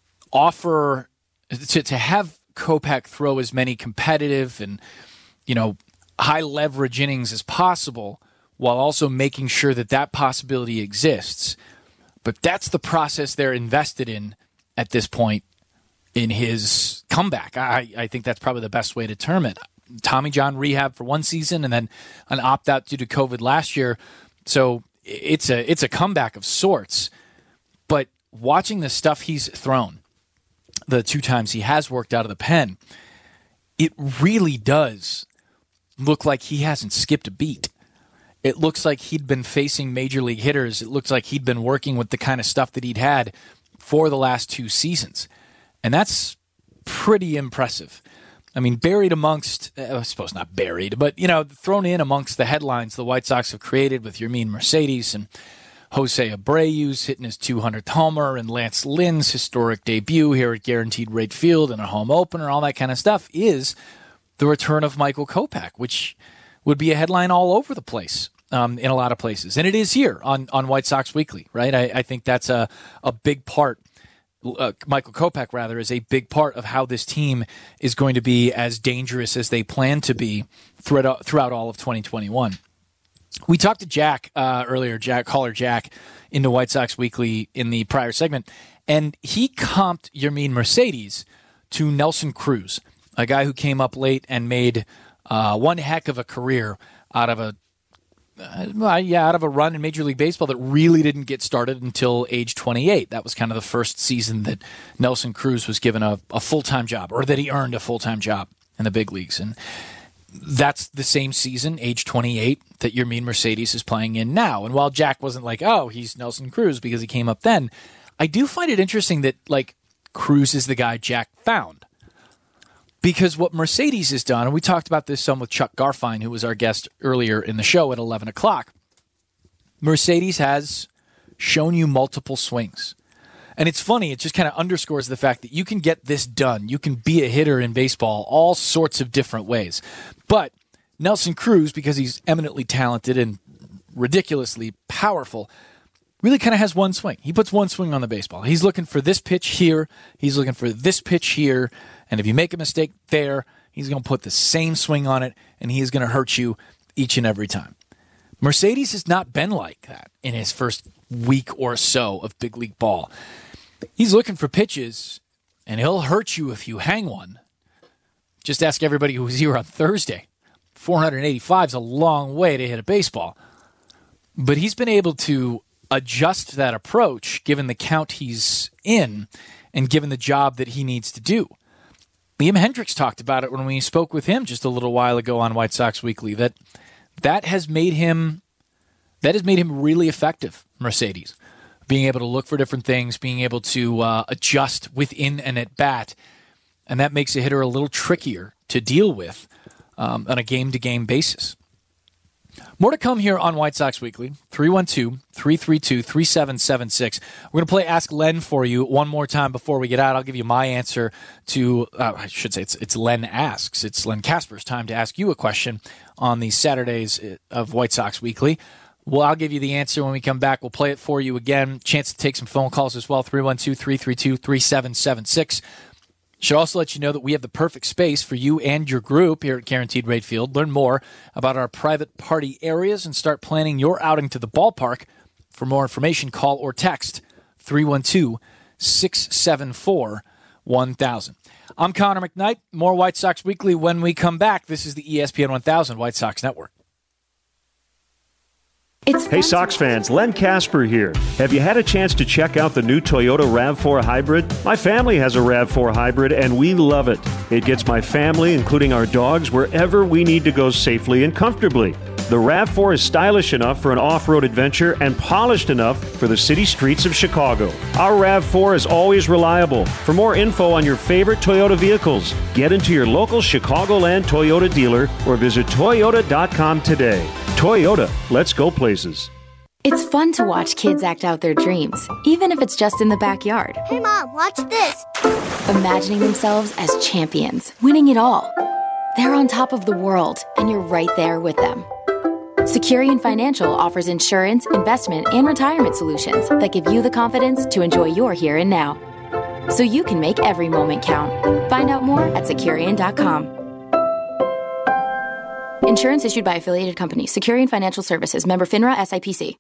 Speaker 4: offer, to, to have Kopech throw as many competitive and, you know, high leverage innings as possible while also making sure that that possibility exists. But that's the process they're invested in at this point in his comeback. I, I think that's probably the best way to term it. Tommy John rehab for one season and then an opt-out due to COVID last year. So it's a it's a comeback of sorts. But watching the stuff he's thrown, the two times he has worked out of the pen, it really does look like he hasn't skipped a beat. It looks like he'd been facing major league hitters. It looks like he'd been working with the kind of stuff that he'd had for the last two seasons. And that's pretty impressive. I mean, buried amongst, I suppose not buried, but, you know, thrown in amongst the headlines the White Sox have created with Yermin Mercedes and Jose Abreu's hitting his two hundredth homer and Lance Lynn's historic debut here at Guaranteed Rate Field and a home opener, all that kind of stuff, is the return of Michael Kopech, which would be a headline all over the place um, in a lot of places. And it is here on, on White Sox Weekly, right? I, I think that's a, a big part. Uh, Michael Kopech, rather, is a big part of how this team is going to be as dangerous as they plan to be throughout, throughout all of twenty twenty-one. We talked to Jack uh, earlier, Jack caller Jack, into White Sox Weekly in the prior segment, and he comped Yermin Mercedes to Nelson Cruz, a guy who came up late and made uh, one heck of a career out of a Uh, yeah, out of a run in Major League Baseball that really didn't get started until age twenty-eight. That was kind of the first season that Nelson Cruz was given a, a full-time job, or that he earned a full-time job in the big leagues. And that's the same season, age twenty-eight, that Yermin Mercedes is playing in now. And while Jack wasn't like, oh, he's Nelson Cruz because he came up then, I do find it interesting that, like, Cruz is the guy Jack found. Because what Mercedes has done, and we talked about this some with Chuck Garfien, who was our guest earlier in the show at eleven o'clock, Mercedes has shown you multiple swings. And it's funny, it just kind of underscores the fact that you can get this done. You can be a hitter in baseball all sorts of different ways. But Nelson Cruz, because he's eminently talented and ridiculously powerful, really kind of has one swing. He puts one swing on the baseball. He's looking for this pitch here. He's looking for this pitch here. And if you make a mistake there, he's going to put the same swing on it, and he is going to hurt you each and every time. Mercedes has not been like that in his first week or so of big league ball. He's looking for pitches, and he'll hurt you if you hang one. Just ask everybody who was here on Thursday. four eighty-five is a long way to hit a baseball. But he's been able to adjust that approach given the count he's in and given the job that he needs to do. Liam Hendriks talked about it when we spoke with him just a little while ago on White Sox Weekly, that that has made him that has made him really effective, Mercedes. Being able to look for different things, being able to uh, adjust within an at-bat, and that makes a hitter a little trickier to deal with um, on a game-to-game basis. More to come here on White Sox Weekly, three one two, three three two, three seven seven six. We're going to play Ask Len for you one more time before we get out. I'll give you my answer to, uh, I should say it's, it's Len Asks. It's Len Casper's time to ask you a question on the Saturdays of White Sox Weekly. Well, I'll give you the answer when we come back. We'll play it for you again. Chance to take some phone calls as well, three one two, three three two, three seven seven six. Should also let you know that we have the perfect space for you and your group here at Guaranteed Rate Field. Learn more about our private party areas and start planning your outing to the ballpark. For more information, call or text three one two, six seven four, one thousand. I'm Connor McKnight. More White Sox Weekly when we come back. This is the E S P N one thousand White Sox Network.
Speaker 19: It's
Speaker 5: Hey Sox fans, Len Casper here. Have you had a chance to check out the new Toyota RAV four Hybrid? My family has a RAV four Hybrid and we love it. It gets my family, including our dogs, wherever we need to go safely and comfortably. The RAV four is stylish enough for an off-road adventure and polished enough for the city streets of Chicago. Our RAV four is always reliable. For more info on your favorite Toyota vehicles, get into your local Chicagoland Toyota dealer or visit toyota dot com today. Toyota, let's go places.
Speaker 19: It's fun to watch kids act out their dreams, even if it's just in the backyard.
Speaker 20: Hey Mom, watch this.
Speaker 19: Imagining themselves as champions, winning it all. They're on top of the world, and you're right there with them. Securian Financial offers insurance, investment, and retirement solutions that give you the confidence to enjoy your here and now. So you can make every moment count. Find out more at securian dot com. Insurance issued by affiliated company. Securian Financial Services. Member FINRA S I P C.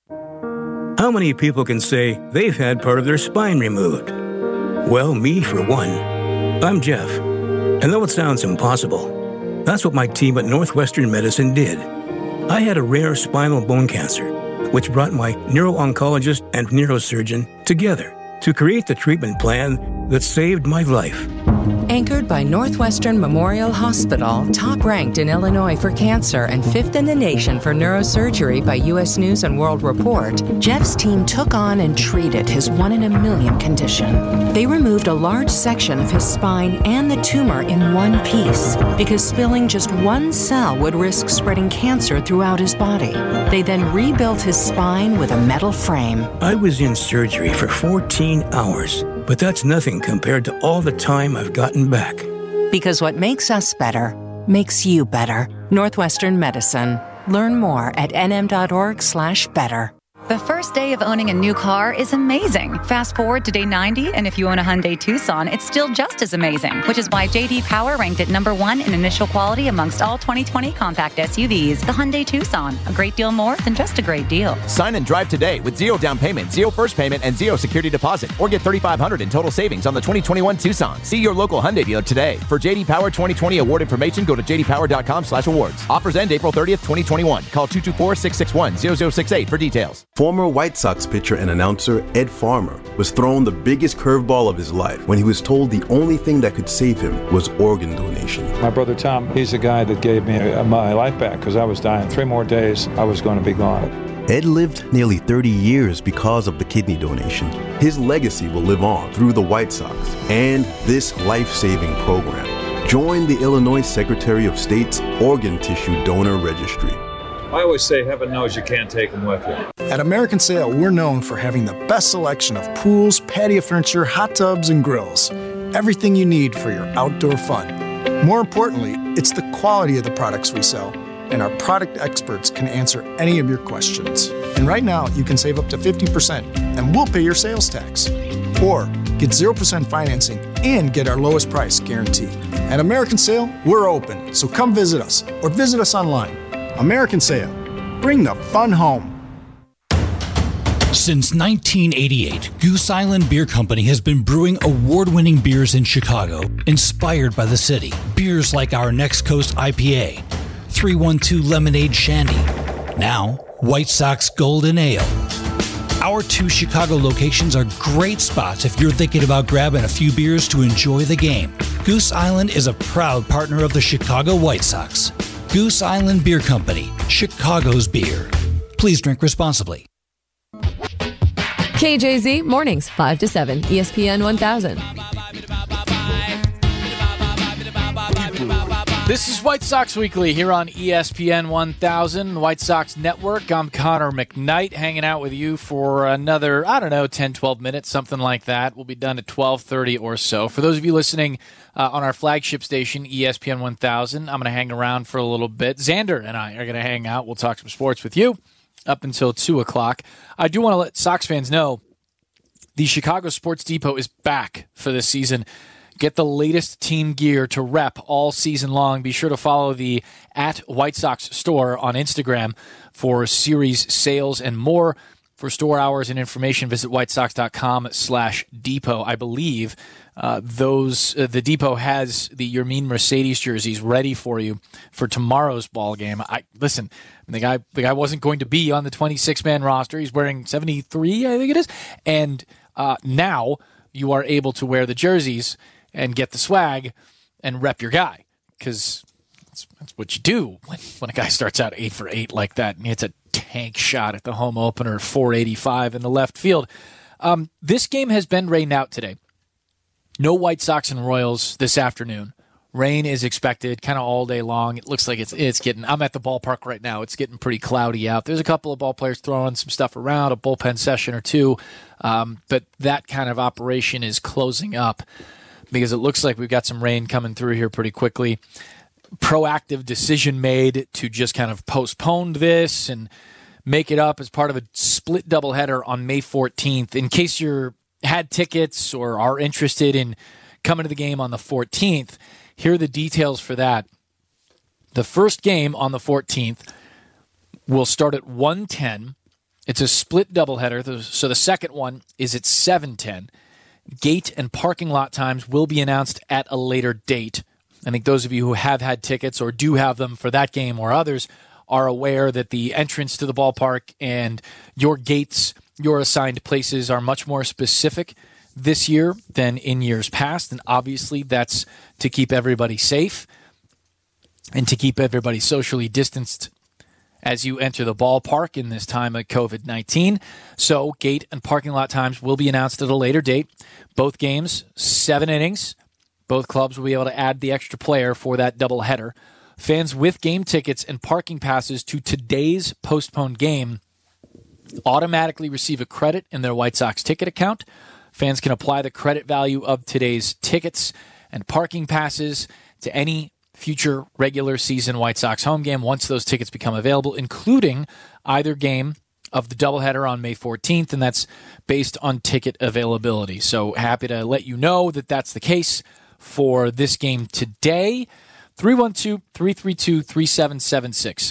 Speaker 21: How many people can say they've had part of their spine removed? Well, me for one. I'm Jeff. And though it sounds impossible, that's what my team at Northwestern Medicine did. I had a rare spinal bone cancer, which brought my neuro-oncologist and neurosurgeon together to create the treatment plan that saved my life.
Speaker 15: Anchored by Northwestern Memorial Hospital, top-ranked in Illinois for cancer and fifth in the nation for neurosurgery by U S News and World Report, Jeff's team took on and treated his one-in-a-million condition. They removed a large section of his spine and the tumor in one piece because spilling just one cell would risk spreading cancer throughout his body. They then rebuilt his spine with a metal frame.
Speaker 21: I was in surgery for fourteen hours, but that's nothing compared to all the time I've gotten back.
Speaker 15: Because what makes us better makes you better. Northwestern Medicine. Learn more at nm.org slash better.
Speaker 22: The first day of owning a new car is amazing. Fast forward to day ninety, and if you own a Hyundai Tucson, it's still just as amazing, which is why J D Power ranked it number one in initial quality amongst all twenty twenty compact S U Vs. The Hyundai Tucson, a great deal more than just a great deal.
Speaker 23: Sign and drive today with zero down payment, zero first payment, and zero security deposit, or get thirty-five hundred dollars in total savings on the twenty twenty-one Tucson. See your local Hyundai dealer today. For J D Power twenty twenty award information, go to j d power dot com slash awards. Offers end April thirtieth, twenty twenty-one. Call two two four, six six one, zero zero six eight for details.
Speaker 11: Former White Sox pitcher and announcer Ed Farmer was thrown the biggest curveball of his life when he was told the only thing that could save him was organ donation.
Speaker 12: My brother Tom, he's the guy that gave me my life back because I was dying. Three more days, I was going to be gone.
Speaker 11: Ed lived nearly thirty years because of the kidney donation. His legacy will live on through the White Sox and this life-saving program. Join the Illinois Secretary of State's Organ Tissue Donor Registry.
Speaker 12: I always say heaven knows you can't take them with you.
Speaker 24: At American Sale, we're known for having the best selection of pools, patio furniture, hot tubs, and grills. Everything you need for your outdoor fun. More importantly, it's the quality of the products we sell, and our product experts can answer any of your questions. And right now, you can save up to fifty percent, and we'll pay your sales tax. Or get zero percent financing and get our lowest price guarantee. At American Sale, we're open, so come visit us or visit us online. American Sale. Bring the fun home.
Speaker 25: Since nineteen eighty-eight, Goose Island Beer Company has been brewing award-winning beers in Chicago, inspired by the city. Beers like our Next Coast I P A, three one two Lemonade Shandy, now White Sox Golden Ale. Our two Chicago locations are great spots if you're thinking about grabbing a few beers to enjoy the game. Goose Island is a proud partner of the Chicago White Sox. Goose Island Beer Company, Chicago's beer. Please drink responsibly.
Speaker 26: K J Z mornings five to seven, E S P N one thousand.
Speaker 4: This is White Sox Weekly here on E S P N one thousand, the White Sox Network. I'm Connor McKnight, hanging out with you for another, I don't know, ten, twelve minutes, something like that. We'll be done at twelve thirty or so. For those of you listening uh, on our flagship station, E S P N one thousand, I'm going to hang around for a little bit. Xander and I are going to hang out. We'll talk some sports with you up until two o'clock. I do want to let Sox fans know the Chicago Sports Depot is back for this season. Get the latest team gear to rep all season long. Be sure to follow the at White Sox store on Instagram for series sales and more. For store hours and information, visit whitesox.com slash depot. I believe uh, those uh, the depot has the Yermin Mercedes jerseys ready for you for tomorrow's ball game. I listen, the guy the guy wasn't going to be on the twenty-six man roster. He's wearing seventy-three, I think it is. And uh, now you are able to wear the jerseys and get the swag and rep your guy, because that's, that's what you do when, when a guy starts out eight for eight like that and hits a tank shot at the home opener, four eighty-five in the left field. Um, this game has been rained out today. No White Sox and Royals this afternoon. Rain is expected kind of all day long. It looks like it's it's getting, I'm at the ballpark right now. It's getting pretty cloudy out. There's a couple of ball players throwing some stuff around, a bullpen session or two. Um, but that kind of operation is closing up because it looks like we've got some rain coming through here pretty quickly. Proactive decision made to just kind of postpone this and make it up as part of a split doubleheader on May fourteenth. In case you're had tickets or are interested in coming to the game on the fourteenth, here are the details for that. The first game on the fourteenth will start at one ten. It's a split doubleheader, so the second one is at seven ten. Gate and parking lot times will be announced at a later date. I think those of you who have had tickets or do have them for that game or others are aware that the entrance to the ballpark and your gates, your assigned places are much more specific this year than in years past. And obviously that's to keep everybody safe and to keep everybody socially distanced as you enter the ballpark in this time of covid nineteen. So gate and parking lot times will be announced at a later date. Both games, seven innings. Both clubs will be able to add the extra player for that doubleheader. Fans with game tickets and parking passes to today's postponed game automatically receive a credit in their White Sox ticket account. Fans can apply the credit value of today's tickets and parking passes to any future regular season White Sox home game once those tickets become available, including either game of the doubleheader on May fourteenth, and that's based on ticket availability. So happy to let you know that that's the case for this game today. three one two, three three two, three seven seven six.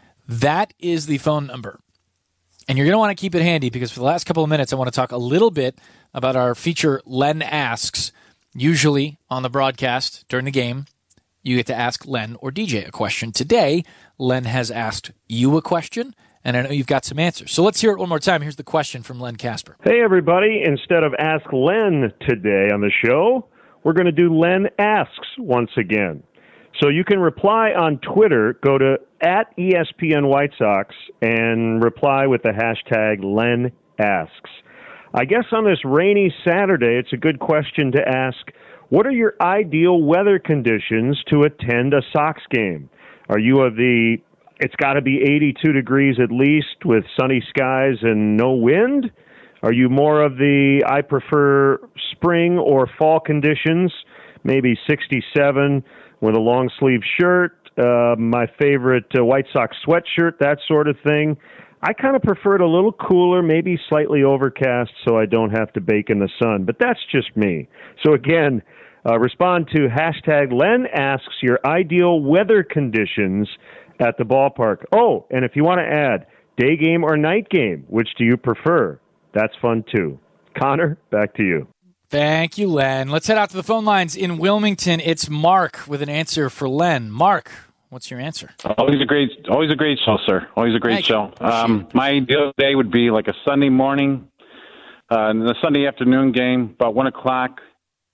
Speaker 4: That is the phone number. And you're going to want to keep it handy because for the last couple of minutes, I want to talk a little bit about our feature, Len Asks. Usually on the broadcast during the game, you get to ask Len or D J a question. Today, Len has asked you a question, and I know you've got some answers. So let's hear it one more time. Here's the question from Len Casper.
Speaker 5: Hey, everybody. Instead of Ask Len today on the show, we're going to do Len Asks once again. So you can reply on Twitter. Go to at E S P N White Sox and reply with the hashtag Len Asks. I guess on this rainy Saturday, it's a good question to ask, what are your ideal weather conditions to attend a Sox game? Are you of the, it's got to be eighty-two degrees at least with sunny skies and no wind? Are you more of the, I prefer spring or fall conditions, maybe sixty-seven with a long sleeve shirt, uh, my favorite uh, White Sox sweatshirt, that sort of thing? I kind of prefer it a little cooler, maybe slightly overcast so I don't have to bake in the sun, but that's just me. So again, uh, respond to hashtag Len Asks your ideal weather conditions at the ballpark. Oh, and if you want to add day game or night game, which do you prefer? That's fun too. Connor, back to you.
Speaker 4: Thank you, Len. Let's head out to the phone lines in Wilmington. It's Mark with an answer for Len. Mark, what's your answer?
Speaker 2: Always a great, always a great show, sir. Always a great
Speaker 4: Thank
Speaker 2: show. Um, my ideal day would be like a Sunday morning, uh, and the Sunday afternoon game, about one o'clock,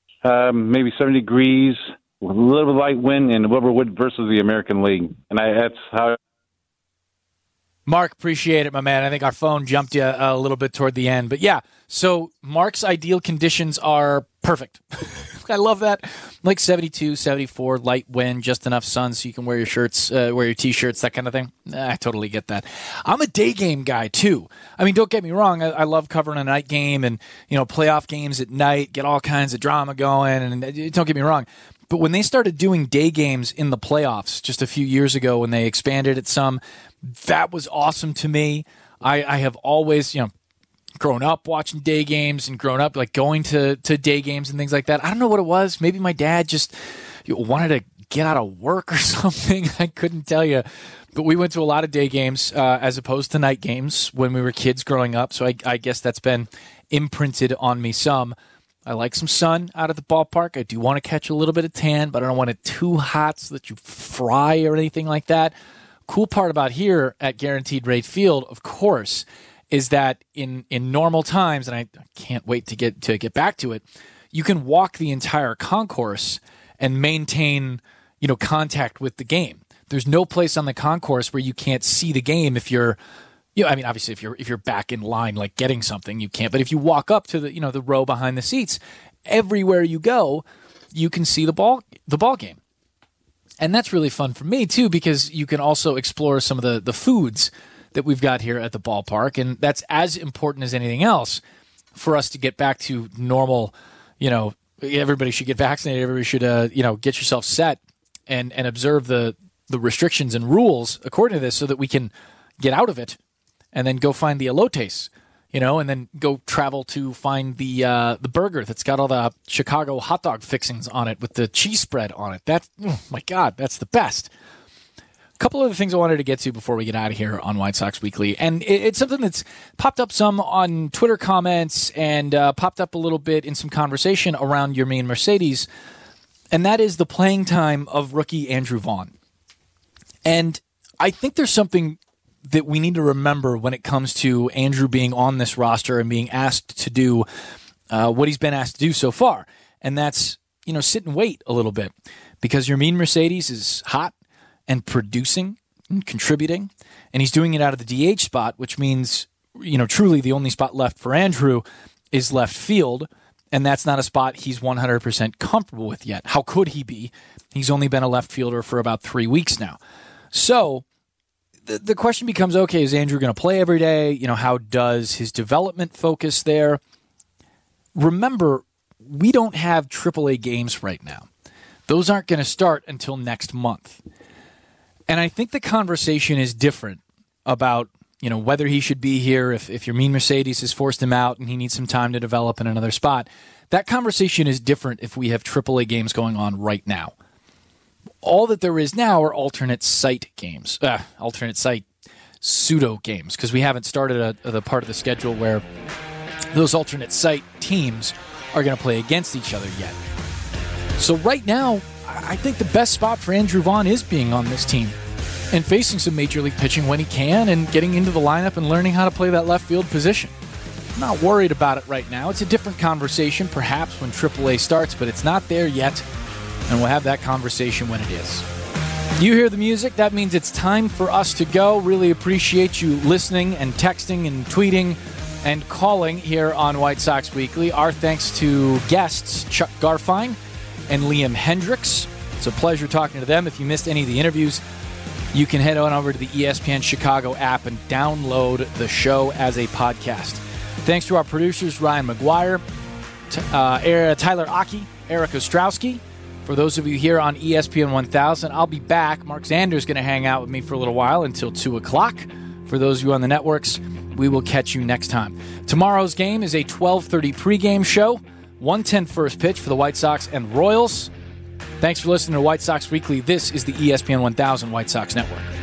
Speaker 2: um, maybe seventy degrees, with a little light wind, and Wilberwood versus the American League. And I, that's how.
Speaker 4: Mark, appreciate it, my man. I think our phone jumped you a little bit toward the end. But yeah, so Mark's ideal conditions are perfect. I love that. Like seventy-two, seventy-four, light wind, just enough sun so you can wear your shirts, uh, wear your T-shirts, that kind of thing. I totally get that. I'm a day game guy, too. I mean, don't get me wrong. I, I love covering a night game and, you know, playoff games at night, get all kinds of drama going. And, and don't get me wrong. But when they started doing day games in the playoffs just a few years ago when they expanded it some, that was awesome to me. I, I have always, you know, grown up watching day games and grown up like going to, to day games and things like that. I don't know what it was. Maybe my dad just wanted to get out of work or something. I couldn't tell you. But we went to a lot of day games uh, as opposed to night games when we were kids growing up. So I, I guess that's been imprinted on me some. I like some sun out of the ballpark. I do want to catch a little bit of tan, but I don't want it too hot so that you fry or anything like that. Cool part about here at Guaranteed Rate Field, of course, is that in, in normal times, and I can't wait to get to get back to it, you can walk the entire concourse and maintain, you know, contact with the game. There's no place on the concourse where you can't see the game if you're, you know, I mean, obviously if you're if you're back in line like getting something, you can't. But if you walk up to the, you know, the row behind the seats, everywhere you go, you can see the ball the ball game. And that's really fun for me too, because you can also explore some of the, the foods that we've got here at the ballpark, and that's as important as anything else for us to get back to normal. You know, everybody should get vaccinated. Everybody should, uh, you know, get yourself set and and observe the the restrictions and rules according to this, so that we can get out of it and then go find the elotes, you know, and then go travel to find the uh, the burger that's got all the Chicago hot dog fixings on it with the cheese spread on it. That, oh my God, that's the best. A couple of the things I wanted to get to before we get out of here on White Sox Weekly, and it, it's something that's popped up some on Twitter comments and uh, popped up a little bit in some conversation around Yermin Mercedes, and that is the playing time of rookie Andrew Vaughn. And I think there's something that we need to remember when it comes to Andrew being on this roster and being asked to do uh, what he's been asked to do so far, and that's, you know, sit and wait a little bit, because Yermin Mercedes is hot and producing and contributing, and he's doing it out of the D H spot, which means, you know, truly the only spot left for Andrew is left field, and that's not a spot he's one hundred percent comfortable with yet. How could he be? He's only been a left fielder for about three weeks now. So the, the question becomes, okay, is Andrew going to play every day? You know, how does his development focus there? Remember, we don't have triple A games right now. Those aren't going to start until next month. And I think the conversation is different about, you know, whether he should be here, if, if Yermin Mercedes has forced him out and he needs some time to develop in another spot. That conversation is different if we have triple A games going on right now. All that there is now are alternate site games, uh, alternate site pseudo games, because we haven't started a, a, the part of the schedule where those alternate site teams are going to play against each other yet. So right now, I think the best spot for Andrew Vaughn is being on this team and facing some major league pitching when he can and getting into the lineup and learning how to play that left field position. I'm not worried about it right now. It's a different conversation perhaps when triple A starts, but it's not there yet, and we'll have that conversation when it is. You hear the music, that means it's time for us to go. Really appreciate you listening and texting and tweeting and calling here on White Sox Weekly. Our thanks to guests Chuck Garfien and Liam Hendriks. It's a pleasure talking to them. If you missed any of the interviews, you can head on over to the E S P N Chicago app and download the show as a podcast. Thanks to our producers, Ryan McGuire, uh, Tyler Aki, Eric Ostrowski. For those of you here on E S P N one thousand, I'll be back. Mark Zander's going to hang out with me for a little while until two o'clock. For those of you on the networks, we will catch you next time. Tomorrow's game is a twelve thirty pregame show. one ten first pitch for the White Sox and Royals. Thanks for listening to White Sox Weekly. This is the E S P N one thousand White Sox Network.